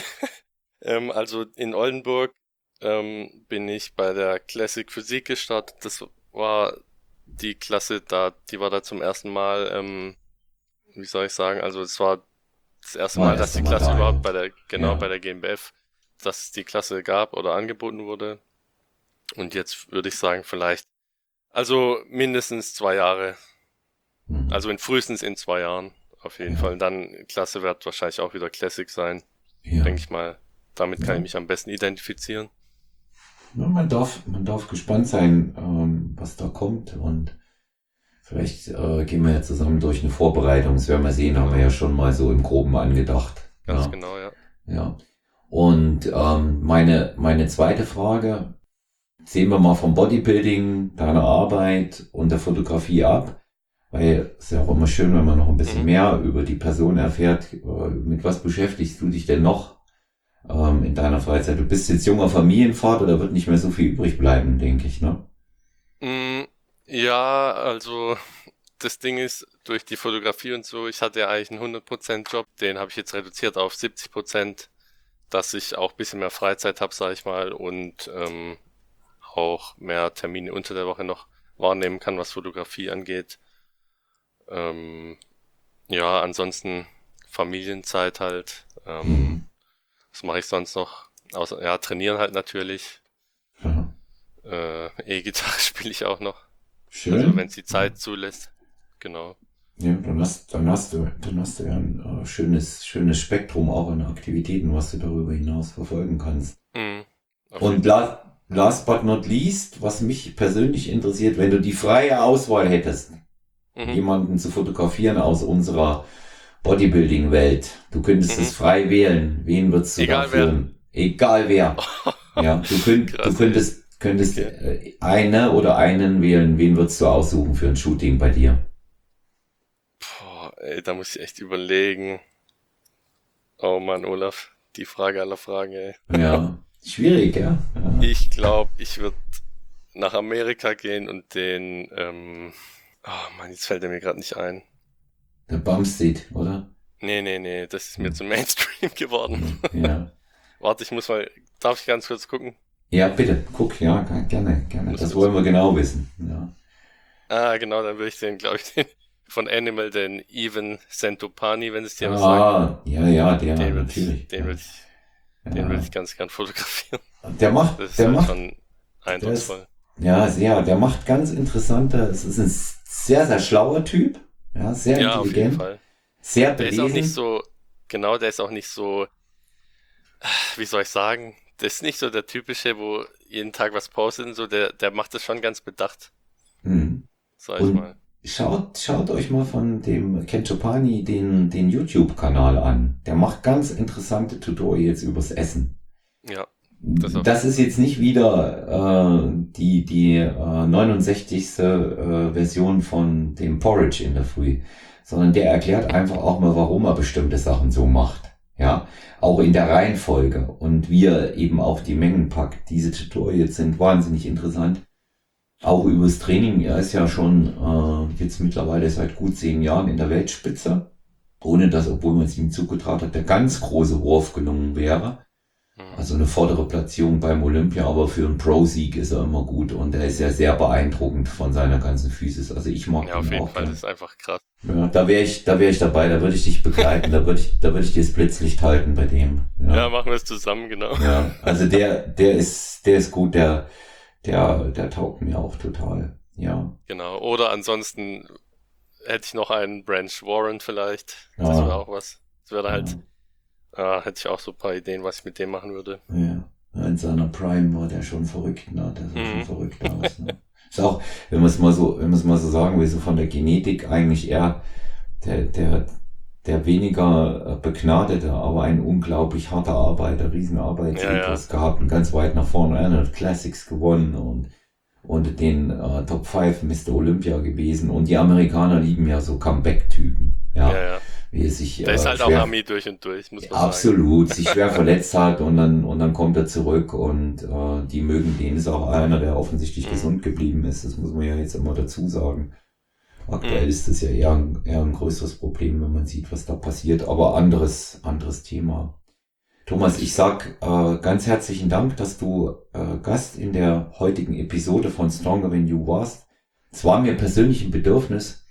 ähm, also in Oldenburg ähm, bin ich bei der Classic Physik gestartet. Das war die Klasse da, die war da zum ersten Mal, ähm, wie soll ich sagen, also es war das erste War Mal, dass erst die einmal Klasse da, ja. überhaupt bei der, genau bei Ja. der G N B F, dass es die Klasse gab oder angeboten wurde. Und jetzt würde ich sagen, vielleicht, also mindestens zwei Jahre. Mhm. Also in frühestens in zwei Jahren auf jeden Ja. Fall. Und dann Klasse wird wahrscheinlich auch wieder Classic sein, Ja. denke ich mal. Damit kann Ja. ich mich am besten identifizieren. Ja, man darf, man darf gespannt sein, ähm, was da kommt und vielleicht äh, gehen wir ja zusammen durch eine Vorbereitung. Das werden wir sehen, haben wir Genau. ja schon mal so im Groben angedacht. Ganz Ja. genau, ja. Ja. Und ähm, meine, meine zweite Frage, sehen wir mal vom Bodybuilding, deiner Arbeit und der Fotografie ab, weil es ist ja auch immer schön, wenn man noch ein bisschen Mhm. mehr über die Person erfährt. Äh, Mit was beschäftigst du dich denn noch ähm, in deiner Freizeit? Du bist jetzt junger Familienvater, da wird nicht mehr so viel übrig bleiben, denke ich, ne? Mm, ja, also das Ding ist, durch die Fotografie und so, ich hatte ja eigentlich einen hundert Prozent Job, den habe ich jetzt reduziert auf siebzig Prozent, dass ich auch ein bisschen mehr Freizeit habe, sag ich mal, und ähm, auch mehr Termine unter der Woche noch wahrnehmen kann, was Fotografie angeht. Ähm, Ja, ansonsten Familienzeit halt. Ähm, Mhm. was mache ich sonst noch? Außer, ja, trainieren halt natürlich. Ja. Äh, E-Gitarre spiele ich auch noch. Also wenn Schön. es die Ja. Zeit zulässt. Genau. Ja, dann hast, dann hast du, dann hast du ja ein äh, schönes, schönes Spektrum auch an Aktivitäten, was du darüber hinaus verfolgen kannst. Mhm, auf jeden Und Fall. last, last but not least, was mich persönlich interessiert, wenn du die freie Auswahl hättest, Mhm, jemanden zu fotografieren aus unserer Bodybuilding-Welt, du könntest mhm. es frei wählen, wen würdest du da Egal wer. führen? Egal wer. Ja, du, könnt, du Krass, ey. könntest, könntest Okay. äh, eine oder einen wählen, wen würdest du aussuchen für ein Shooting bei dir? Boah, ey, da muss ich echt überlegen. Oh Mann, Olaf. Die Frage aller Fragen, ey. Ja, schwierig, ja. Ja. Ich glaube, ich würde nach Amerika gehen und den, ähm, oh Mann, jetzt fällt er mir gerade nicht ein. Der Bumstead, oder? Nee, nee, nee, das ist mir Hm. zu Mainstream geworden. Hm. Ja. Warte, ich muss mal, darf ich ganz kurz gucken? Ja, bitte, guck, ja, gerne, gerne. Muss Das kurz wollen wir gucken. genau wissen. Ja. Ah, genau, dann würde ich den, glaube ich, den von Animal, den Even Santopani, wenn es dir was sagt. Ah, ja, ja, der, Den würde ich, natürlich. den Ja. würde ich, den würde Ja. ich ganz gern fotografieren. Der macht, Das ist der halt macht, schon der ist, eindrucksvoll. ja, sehr, der macht ganz interessante, es ist ein sehr, sehr schlauer Typ, ja, sehr Ja, auf jeden intelligent, Fall. sehr Der ist auch nicht belesen. so, genau, der ist auch nicht so, wie soll ich sagen, der ist nicht so der typische, wo jeden Tag was postet und so, der, der macht das schon ganz bedacht, Hm. sag ich Und mal. schaut, schaut euch mal von dem Ken Chopani den, den YouTube-Kanal an. Der macht ganz interessante Tutorials übers Essen. Ja, das auf Das jeden ist Fall. jetzt nicht wieder äh, die, die äh, neunundsechzigste Äh, Version von dem Porridge in der Früh, sondern der erklärt einfach auch mal, warum er bestimmte Sachen so macht. Ja, auch in der Reihenfolge und wie er eben auch die Mengen packt. Diese Tutorials sind wahnsinnig interessant. Auch übers Training. Er ist ja schon äh, jetzt mittlerweile seit gut zehn Jahren in der Weltspitze, ohne dass, obwohl man es ihm zugetraut hat, der ganz große Wurf gelungen wäre. Mhm. Also eine vordere Platzierung beim Olympia, aber für einen Pro-Sieg ist er immer gut und er ist ja sehr beeindruckend von seiner ganzen Physis. Also ich mag Ja, ihn auf jeden auch Fall, das gern. ist einfach krass. Ja, da wäre ich, da wäre ich dabei, da würde ich dich begleiten, da würde ich, da würde ich dir das Blitzlicht halten bei dem. Ja, Ja, machen wir es zusammen, genau. ja. Also der, der ist, der ist gut, der, der, der taugt mir auch total. Ja, Genau. Oder ansonsten hätte ich noch einen Branch Warren vielleicht. Das wäre ja, auch was. Das wäre halt, ja, ah, hätte ich auch so ein paar Ideen, was ich mit dem machen würde. ja. In seiner Prime war der schon verrückt, ne? Der sah schon Mhm. verrückt aus, ne? Ist auch, wenn man es mal so, wenn man es mal so sagen will, so von der Genetik eigentlich eher der, der, der weniger äh, begnadete, aber ein unglaublich harter Arbeiter, riesen Ja, ja. Arbeitsethos gehabt und ganz weit nach vorne. Er hat Classics gewonnen und unter den äh, Top fünf Mister Olympia gewesen. Und die Amerikaner lieben ja so Comeback-Typen, Ja, ja, ja. wie es sich Der ist äh, halt auch schwer, Ami durch und durch, muss man sagen. absolut, sich schwer verletzt hat und dann und dann kommt er zurück und äh, die mögen den. Ist auch einer, der offensichtlich Mhm. gesund geblieben ist. Das muss man ja jetzt immer dazu sagen. Aktuell Mhm. ist es ja eher ein, eher ein größeres Problem, wenn man sieht, was da passiert. Aber anderes anderes Thema. Thomas, Das ich stimmt. sag äh, ganz herzlichen Dank, dass du äh, Gast in der heutigen Episode von Stronger Than You warst. Es war mir persönlich ein Bedürfnis,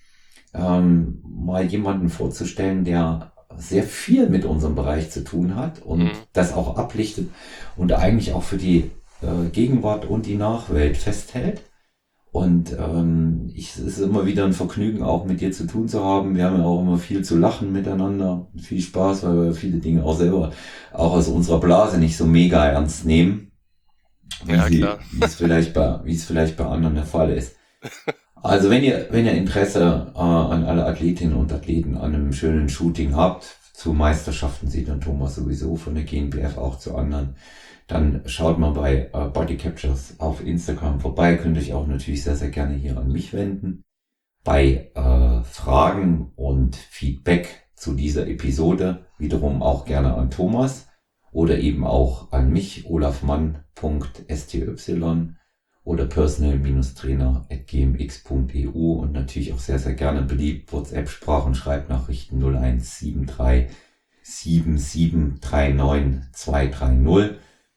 ähm, mal jemanden vorzustellen, der sehr viel mit unserem Bereich zu tun hat und Mhm. das auch ablichtet und eigentlich auch für die äh, Gegenwart und die Nachwelt festhält. Und ähm, ich, es ist immer wieder ein Vergnügen, auch mit dir zu tun zu haben. Wir haben ja auch immer viel zu lachen miteinander, viel Spaß, weil wir viele Dinge auch selber, auch aus unserer Blase nicht so mega ernst nehmen, wie Ja, klar. sie, wie es vielleicht bei, wie es vielleicht bei anderen der Fall ist. Also wenn ihr, wenn ihr Interesse äh, an alle Athletinnen und Athleten an einem schönen Shooting habt, zu Meisterschaften sieht dann Thomas sowieso von der G N B F auch zu anderen, dann schaut mal bei äh, Body Captures auf Instagram vorbei. Könnt euch auch natürlich sehr, sehr gerne hier an mich wenden. Bei äh, Fragen und Feedback zu dieser Episode wiederum auch gerne an Thomas oder eben auch an mich, olafmann punkt s t y oder personal-trainer at g m x punkt e u und natürlich auch sehr, sehr gerne beliebt WhatsApp-Sprachen, Schreibnachrichten null eins sieben drei sieben sieben drei neun zwei drei null.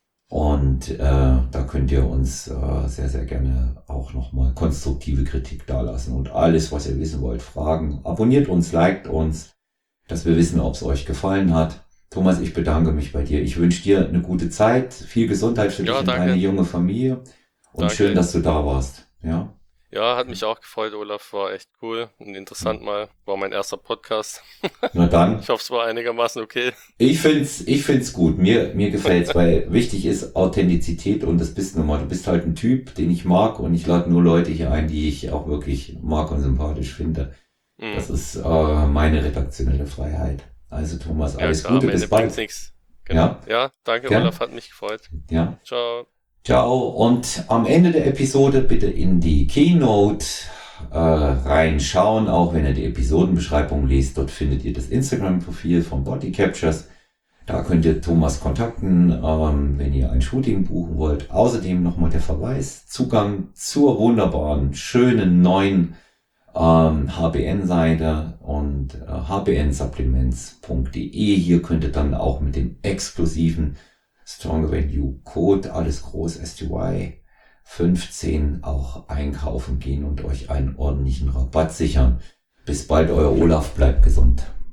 Und äh, da könnt ihr uns äh, sehr, sehr gerne auch nochmal konstruktive Kritik dalassen und alles, was ihr wissen wollt, fragen. Abonniert uns, liked uns dass wir wissen, ob es euch gefallen hat. Thomas, ich bedanke mich bei dir. Ich wünsche dir eine gute Zeit, viel Gesundheit für dich Ja, und danke. deine junge Familie und Danke. schön, dass du da warst. Ja, Ja, hat mich auch gefreut, Olaf. War echt cool und interessant mal. War mein erster Podcast. na dann. Ich hoffe, es war einigermaßen okay. Ich find's, ich find's gut. Mir, mir gefällt's, weil wichtig ist Authentizität und das bist du mal. Du bist halt ein Typ, den ich mag und ich lade nur Leute hier ein, die ich auch wirklich mag und sympathisch finde. Mhm. Das ist äh, meine redaktionelle Freiheit. Also Thomas, Ja, alles klar, am Gute, bis Ende bringt's bald. nichts. Genau. Ja, Ja, danke, gern. Olaf, hat mich gefreut. Ja. Ciao. Ciao. Und am Ende der Episode bitte in die Keynote äh, reinschauen, auch wenn ihr die Episodenbeschreibung liest. Dort findet ihr das Instagram-Profil von Body Captures. Da könnt ihr Thomas kontakten, ähm, wenn ihr ein Shooting buchen wollt. Außerdem nochmal der Verweis, Zugang zur wunderbaren, schönen neuen ähm, H B N-Seite und äh, h b n supplements punkt d e. Hier könnt ihr dann auch mit dem exklusiven Stronger Than You Code, alles groß, S T Y fünfzehn, auch einkaufen gehen und euch einen ordentlichen Rabatt sichern. Bis bald, euer Olaf, bleibt gesund.